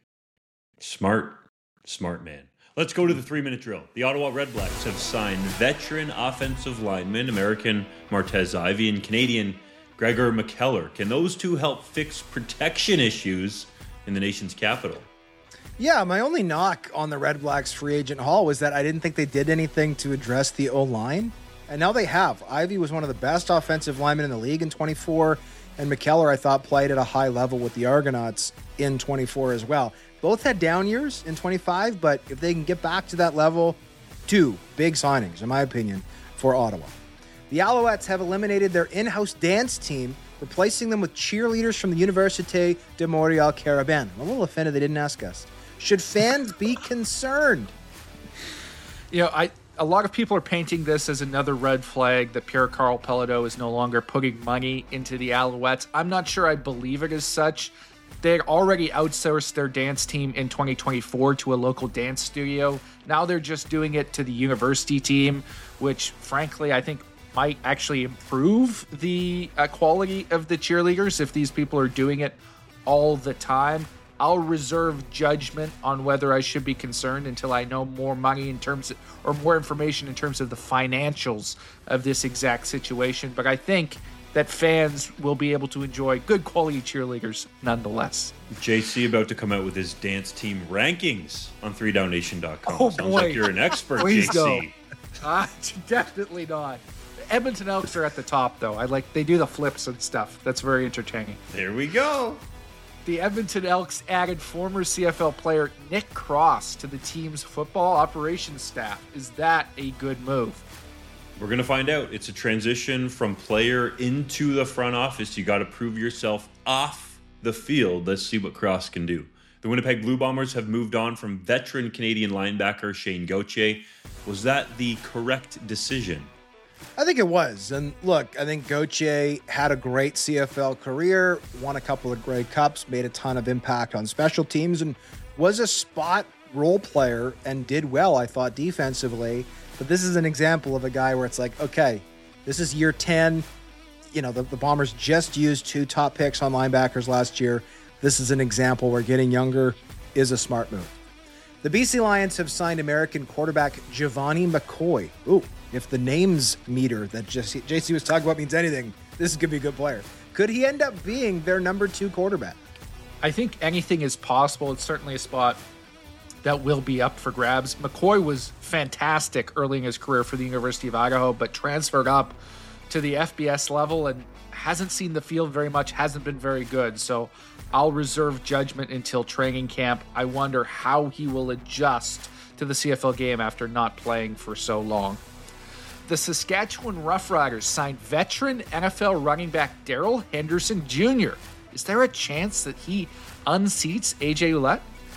smart, smart man. Let's go to the three-minute drill. The Ottawa Redblacks have signed veteran offensive lineman, American Martez Ivey, and Canadian Gregor McKellar. Can those two help fix protection issues in the nation's capital? Yeah, my only knock on the Red Blacks free agent haul was that I didn't think they did anything to address the O-line, and now they have. Ivey was one of the best offensive linemen in the league in twenty-four, and McKellar, I thought, played at a high level with the Argonauts in twenty-four as well. Both had down years in twenty-five, but if they can get back to that level, two big signings, in my opinion, for Ottawa. The Alouettes have eliminated their in-house dance team, replacing them with cheerleaders from the Université de Montréal-Carabin. I'm a little offended they didn't ask us. Should fans be concerned? You know, I a lot of people are painting this as another red flag that Pierre-Karl Pelado is no longer putting money into the Alouettes. I'm not sure I believe it as such. They had already outsourced their dance team in twenty twenty-four to a local dance studio. Now they're just doing it to the university team, which frankly I think might actually improve the uh, quality of the cheerleaders if these people are doing it all the time. I'll reserve judgment on whether I should be concerned until I know more money in terms of, or more information in terms of the financials of this exact situation. But I think that fans will be able to enjoy good quality cheerleaders nonetheless. J C about to come out with his dance team rankings on three down nation dot com. Oh, Sounds boy. like you're an expert, Please J C. go. Uh, definitely not. Edmonton Elks are at the top, though. I like they do the flips and stuff. That's very entertaining. There we go. The Edmonton Elks added former C F L player Nick Cross to the team's football operations staff. Is that a good move? We're going to find out. It's a transition from player into the front office. You got to prove yourself off the field. Let's see what Cross can do. The Winnipeg Blue Bombers have moved on from veteran Canadian linebacker Shane Gauthier. Was that the correct decision? I think it was. And look, I think Gauthier had a great C F L career, won a couple of Grey Cups, made a ton of impact on special teams, and was a spot role player and did well, I thought, defensively. But this is an example of a guy where it's like, okay, this is year ten. You know, the, the Bombers just used two top picks on linebackers last year. This is an example where getting younger is a smart move. The B C Lions have signed American quarterback Giovanni McCoy. Ooh, if the names meter that J C was talking about means anything, this is going to be a good player. Could he end up being their number two quarterback? I think anything is possible. It's certainly a spot that will be up for grabs. McCoy was fantastic early in his career for the University of Idaho, but transferred up to the F B S level and hasn't seen the field very much, hasn't been very good. So I'll reserve judgment until training camp. I wonder how he will adjust to the C F L game after not playing for so long. The Saskatchewan Roughriders signed veteran N F L running back Darrell Henderson Junior Is there a chance that he unseats A J Ouellette?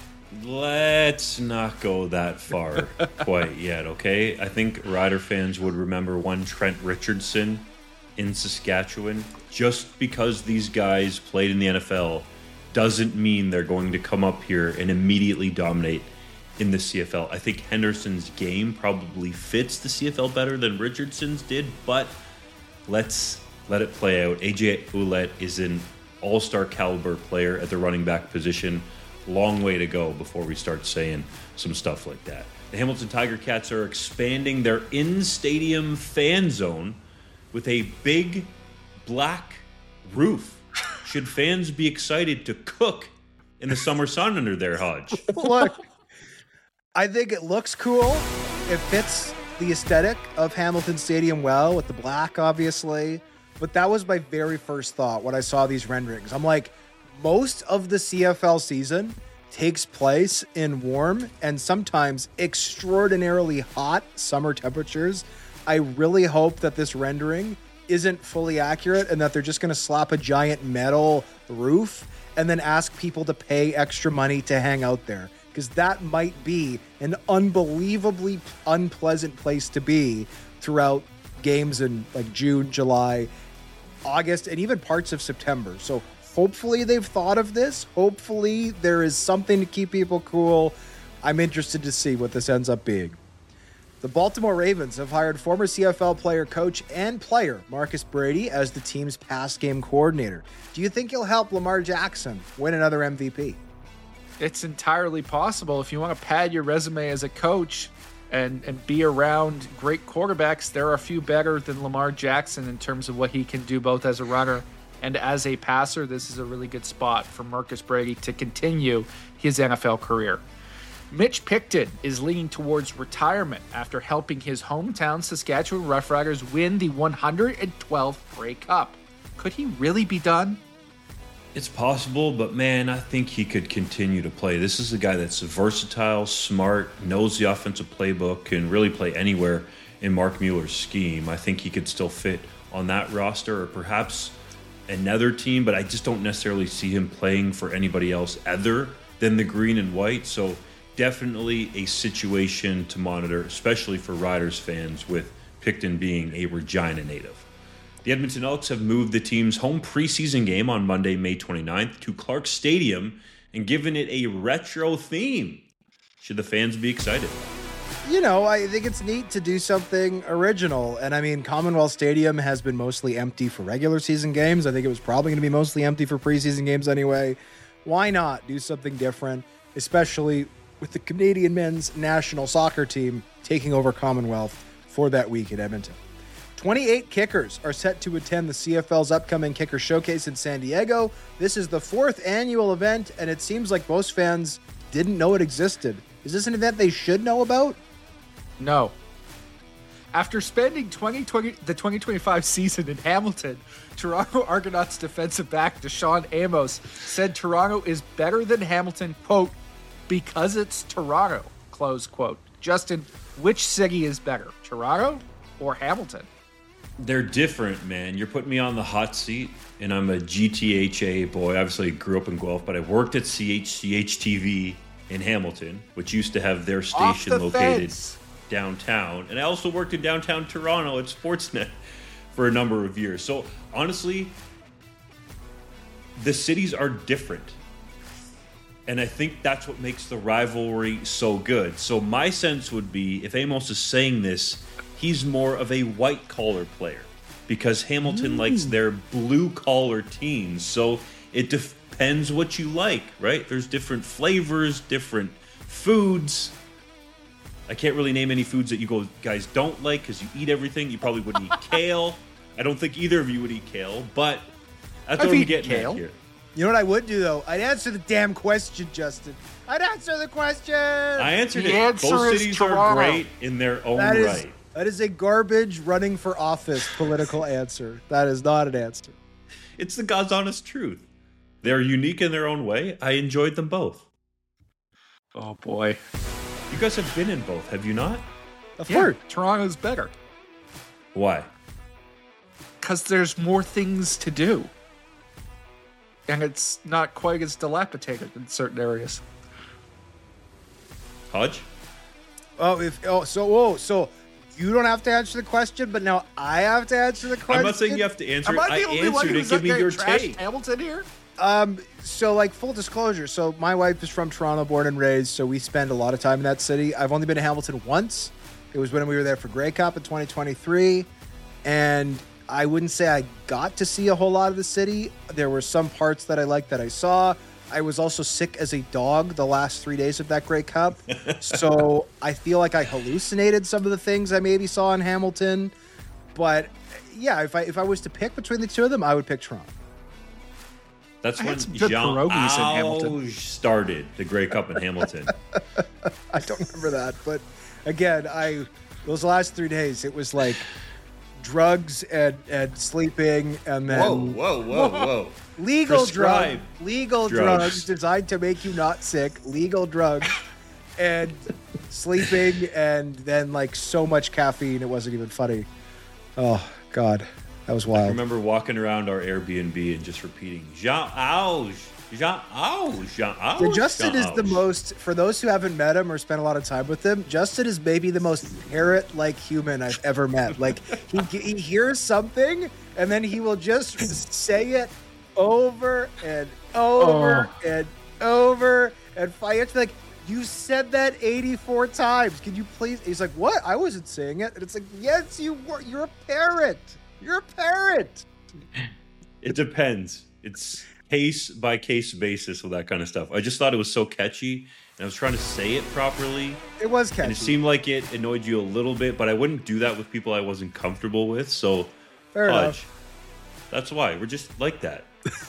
Let's not go that far quite yet, okay? I think Rider fans would remember one Trent Richardson in Saskatchewan. Just because these guys played in the N F L doesn't mean they're going to come up here and immediately dominate in the C F L. I think Henderson's game probably fits the C F L better than Richardson's did, but let's let it play out. A J Ouellette is an all-star caliber player at the running back position. Long way to go before we start saying some stuff like that. The Hamilton Tiger Cats are expanding their in-stadium fan zone with a big black roof. Should fans be excited to cook in the summer sun under there, Hodge? Look, I think it looks cool. It fits the aesthetic of Hamilton Stadium well with the black, obviously. But that was my very first thought when I saw these renderings. I'm like, most of the C F L season takes place in warm and sometimes extraordinarily hot summer temperatures. I really hope that this rendering isn't fully accurate and that they're just going to slap a giant metal roof and then ask people to pay extra money to hang out there, because that might be an unbelievably unpleasant place to be throughout games in like June, July, August, and even parts of September. So hopefully they've thought of this. Hopefully there is something to keep people cool. I'm interested to see what this ends up being. The Baltimore Ravens have hired former C F L player, coach, and player Marcus Brady as the team's pass game coordinator. Do you think he'll help Lamar Jackson win another M V P? It's entirely possible. If you want to pad your resume as a coach and, and be around great quarterbacks, there are a few better than Lamar Jackson in terms of what he can do both as a runner and as a passer. This is a really good spot for Marcus Brady to continue his N F L career. Mitch Picton is leaning towards retirement after helping his hometown Saskatchewan Roughriders win the one hundred twelfth Grey Cup. Could he really be done? It's possible, but man, I think he could continue to play. This is a guy that's versatile, smart, knows the offensive playbook, can really play anywhere in Mark Mueller's scheme. I think he could still fit on that roster or perhaps another team, but I just don't necessarily see him playing for anybody else other than the green and white. So definitely a situation to monitor, especially for Riders fans, with Picton being a Regina native. The Edmonton Elks have moved the team's home preseason game on Monday, May twenty-ninth to Clark Stadium and given it a retro theme. Should the fans be excited? You know, I think it's neat to do something original. And I mean, Commonwealth Stadium has been mostly empty for regular season games. I think it was probably going to be mostly empty for preseason games anyway. Why not do something different, especially with the Canadian men's national soccer team taking over Commonwealth for that week in Edmonton. twenty-eight kickers are set to attend the C F L's upcoming Kicker Showcase in San Diego. This is the fourth annual event, and it seems like most fans didn't know it existed. Is this an event they should know about? No. After spending twenty twenty, the twenty twenty-five season in Hamilton, Toronto Argonauts defensive back Deshaun Amos said Toronto is better than Hamilton, quote, because it's Toronto, close quote. Justin, which city is better, Toronto or Hamilton? They're different, man. You're putting me on the hot seat, and I'm a G T H A boy. Obviously, I grew up in Guelph, but I worked at C H C H T V in Hamilton, which used to have their station the located fence. downtown. And I also worked in downtown Toronto at Sportsnet for a number of years. So, honestly, the cities are different. And I think that's what makes the rivalry so good. So my sense would be, if Amos is saying this, he's more of a white-collar player because Hamilton mm. likes their blue-collar teams. So it depends what you like, right? There's different flavors, different foods. I can't really name any foods that you go, guys don't like because you eat everything. You probably wouldn't eat kale. I don't think either of you would eat kale, but that's what I'm getting kale. at here. You know what I would do, though? I'd answer the damn question, Justin. I'd answer the question. I answered The it. answer Both is cities Toronto. are great in their own That is, right. that is a garbage running for office political answer. That is not an answer. It's the God's honest truth. They're unique in their own way. I enjoyed them both. Oh, boy. You guys have been in both, have you not? Of Yeah, course. Toronto's better Why? because there's more things to do. And it's not quite as dilapidated in certain areas. Hodge? Oh, if oh, so oh, so you don't have to answer the question, but now I have to answer the question. I'm not saying you have to answer Am it. I I the only one answered who's it. Give me not your trash take. Hamilton here? Um, so like full disclosure, so my wife is from Toronto, born and raised, so we spend a lot of time in that city. I've only been to Hamilton once. It was when we were there for Grey Cup in twenty twenty-three, and I wouldn't say I got to see a whole lot of the city. There were some parts that I liked that I saw. I was also sick as a dog the last three days of that Grey Cup. So I feel like I hallucinated some of the things I maybe saw in Hamilton. but yeah, if I if I was to pick between the two of them, I would pick Toronto. That's I when had some good Jean pierogies in Hamilton. Auge started the Grey Cup in Hamilton. I don't remember that, but again, I those last three days it was like drugs and and sleeping, and then Whoa, whoa, whoa, whoa! legal Prescribed drugs, legal drugs. drugs designed to make you not sick, legal drugs, and sleeping, and then like so much caffeine it wasn't even funny. Oh God, that was I wild. remember walking around our Airbnb and just repeating Jean Auge, Jean Auge, Jean Auge. So Justin Jean is the Auge. most, for those who haven't met him or spent a lot of time with him, Justin is maybe the most parrot-like human I've ever met. Like, he, he hears something, and then he will just say it over and over Oh. and over and fight. It's like, you said that eighty-four times. Can you please? He's like, what? I wasn't saying it. And it's like, yes, you were. You're a parrot. You're a parrot. It depends. It's case by case basis with that kind of stuff. I just thought it was so catchy, and I was trying to say it properly, It was and catchy. it seemed like it annoyed you a little bit. But I wouldn't do that with people I wasn't comfortable with. So, Fair Hodge, enough. that's why we're just like that.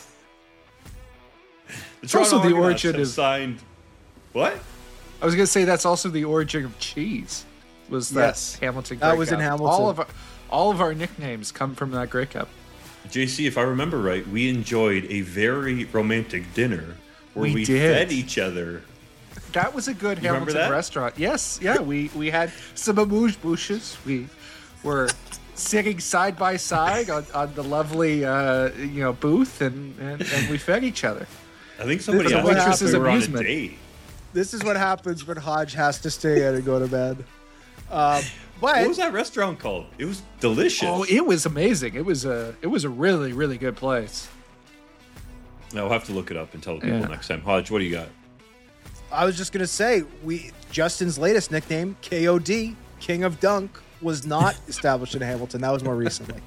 It's also the origin of of- signed. What? I was going to say that's also the origin of cheese. Was that Yes. Hamilton? That Grey was in Cup. Hamilton. All of our, all of our nicknames come from that Grey Cup. J C, if I remember right, we enjoyed a very romantic dinner where We we, did. fed each other. That was a good You remember Hamilton that? restaurant. Yes, yeah, we we had some amuse bouches. We were sitting side by side on, on the lovely uh, you know booth, and, and and we fed each other. I think somebody This is asked what us if happens- we were on a amusement. date. This is what happens when Hodge has to stay in and go to bed. Um, but What was that restaurant called? It was delicious. Oh, it was amazing. It was a it was a really really good place. I'll have to look it up and tell the people Yeah. next time. Hodge, what do you got? I was just gonna say, we Justin's latest nickname, K O D, King of Dunk, was not established in Hamilton. That was more recently.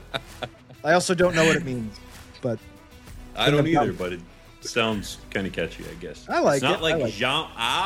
I also don't know what it means, but I don't King of either, Dunk. but it sounds kind of catchy, I guess. I like it's not it. like I like it. Jean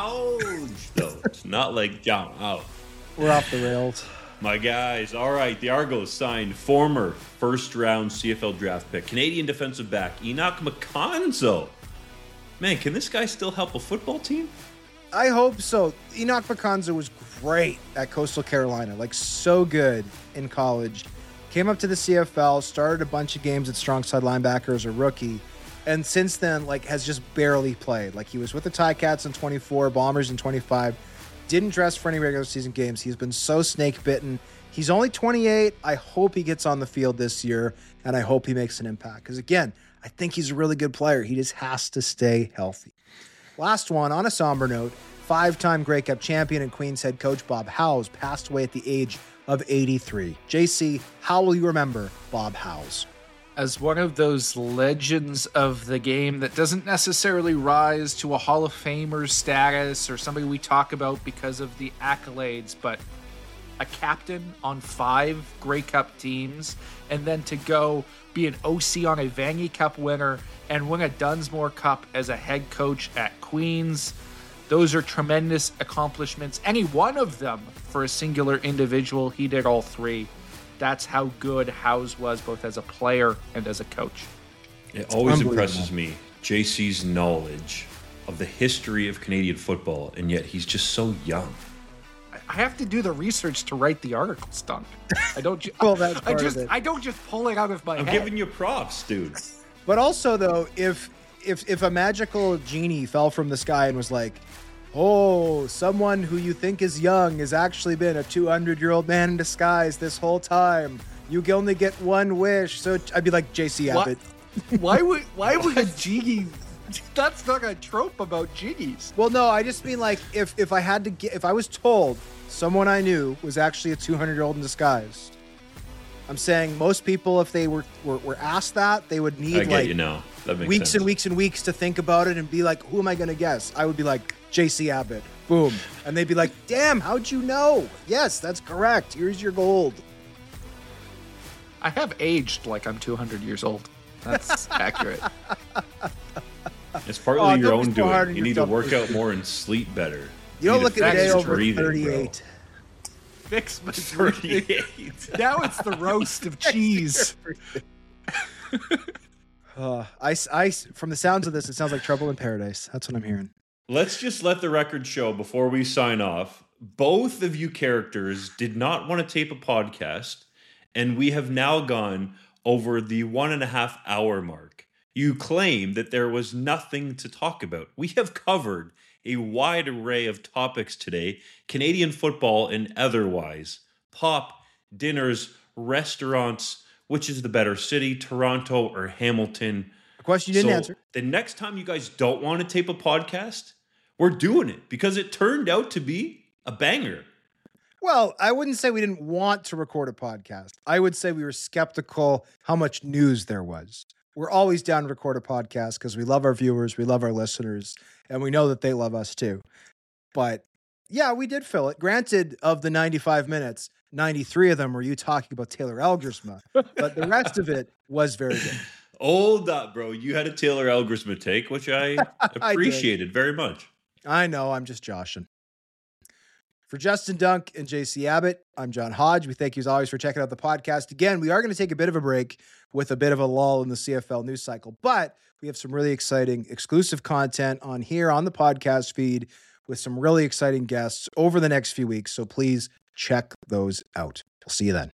Auge, though. It's not like Jean Auge. we're off the rails. My guys, all right. The Argos signed former first-round C F L draft pick, Canadian defensive back Enoch McConzo. Man, can this guy still help a football team? I hope so. Enoch Baconza was great at Coastal Carolina, like so good in college. Came up to the C F L, started a bunch of games at strong side linebacker as a rookie, and since then, like, has just barely played. Like, he was with the Ticats in twenty-four, Bombers in twenty-five. Didn't dress for any regular season games. He's been so snake bitten. He's only twenty-eight. I hope he gets on the field this year, and I hope he makes an impact. Because again, I think he's a really good player. He just has to stay healthy. Last one, on a somber note, five-time Grey Cup champion and Queens head coach Bob Howes passed away at the age of eighty-three. J C, how will you remember Bob Howes? As one of those legends of the game that doesn't necessarily rise to a Hall of Famer status or somebody we talk about because of the accolades, but a captain on five Grey Cup teams, and then to go be an O C on a Vanier Cup winner and win a Dunsmore Cup as a head coach at Queens. Those are tremendous accomplishments. Any one of them for a singular individual, he did all three. That's how good Howes was, both as a player and as a coach. It always unbelievable. impresses me, J C's knowledge of the history of Canadian football, and yet he's just so young. I have to do the research to write the articles, Dunk. I don't. Ju- Well, that's I part of just. it. I don't just pull it out of my I'm head. giving you props, dude. But also, though, if if if a magical genie fell from the sky and was like, "Oh, someone who you think is young has actually been a two hundred year old man in disguise this whole time. You can only get one wish." So I'd be like, J C What? Abbott. Why would? Why would a genie? That's not a trope about genies. Well, no, I just mean like if if I had to get if I was told someone I knew was actually a two hundred year old in disguise. I'm saying most people, if they were were, were asked that, they would need I get like you now. That makes weeks sense. and weeks and weeks to think about it and be like, who am I going to guess? I would be like, J C Abbott. Boom. And they'd be like, damn, how'd you know? Yes, that's correct. Here's your gold. I have aged like I'm two hundred years old. That's accurate. It's partly Oh, your don't be own so hard doing. on You need to yourself. work out more and sleep better. You don't need look to at a day fix over breathing, bro. thirty-eight. fix my birthday. thirty-eight. Now it's the roast of cheese. Uh, ice, ice. From the sounds of this, it sounds like Trouble in Paradise. That's what I'm hearing. Let's just let the record show before we sign off. Both of you characters did not want to tape a podcast, and we have now gone over the one and a half hour mark. You claim that there was nothing to talk about. We have covered a wide array of topics today, Canadian football and otherwise. Pop, dinners, restaurants, which is the better city, Toronto or Hamilton? A question you didn't So answer. The next time you guys don't want to tape a podcast, we're doing it because it turned out to be a banger. Well, I wouldn't say we didn't want to record a podcast. I would say we were skeptical how much news there was. We're always down to record a podcast because we love our viewers, we love our listeners, and we know that they love us too. But yeah, we did fill it. Granted, of the ninety-five minutes, ninety-three of them were you talking about Taylor Elgersma, but the rest of it was very good. Hold up, bro. You had a Taylor Elgersma take, which I I appreciated very much. I know, I'm just joshing. For Justin Dunk and J C Abbott, I'm John Hodge. We thank you as always for checking out the podcast. Again, we are going to take a bit of a break with a bit of a lull in the C F L news cycle, but we have some really exciting exclusive content on here on the podcast feed with some really exciting guests over the next few weeks. So please check those out. We'll see you then.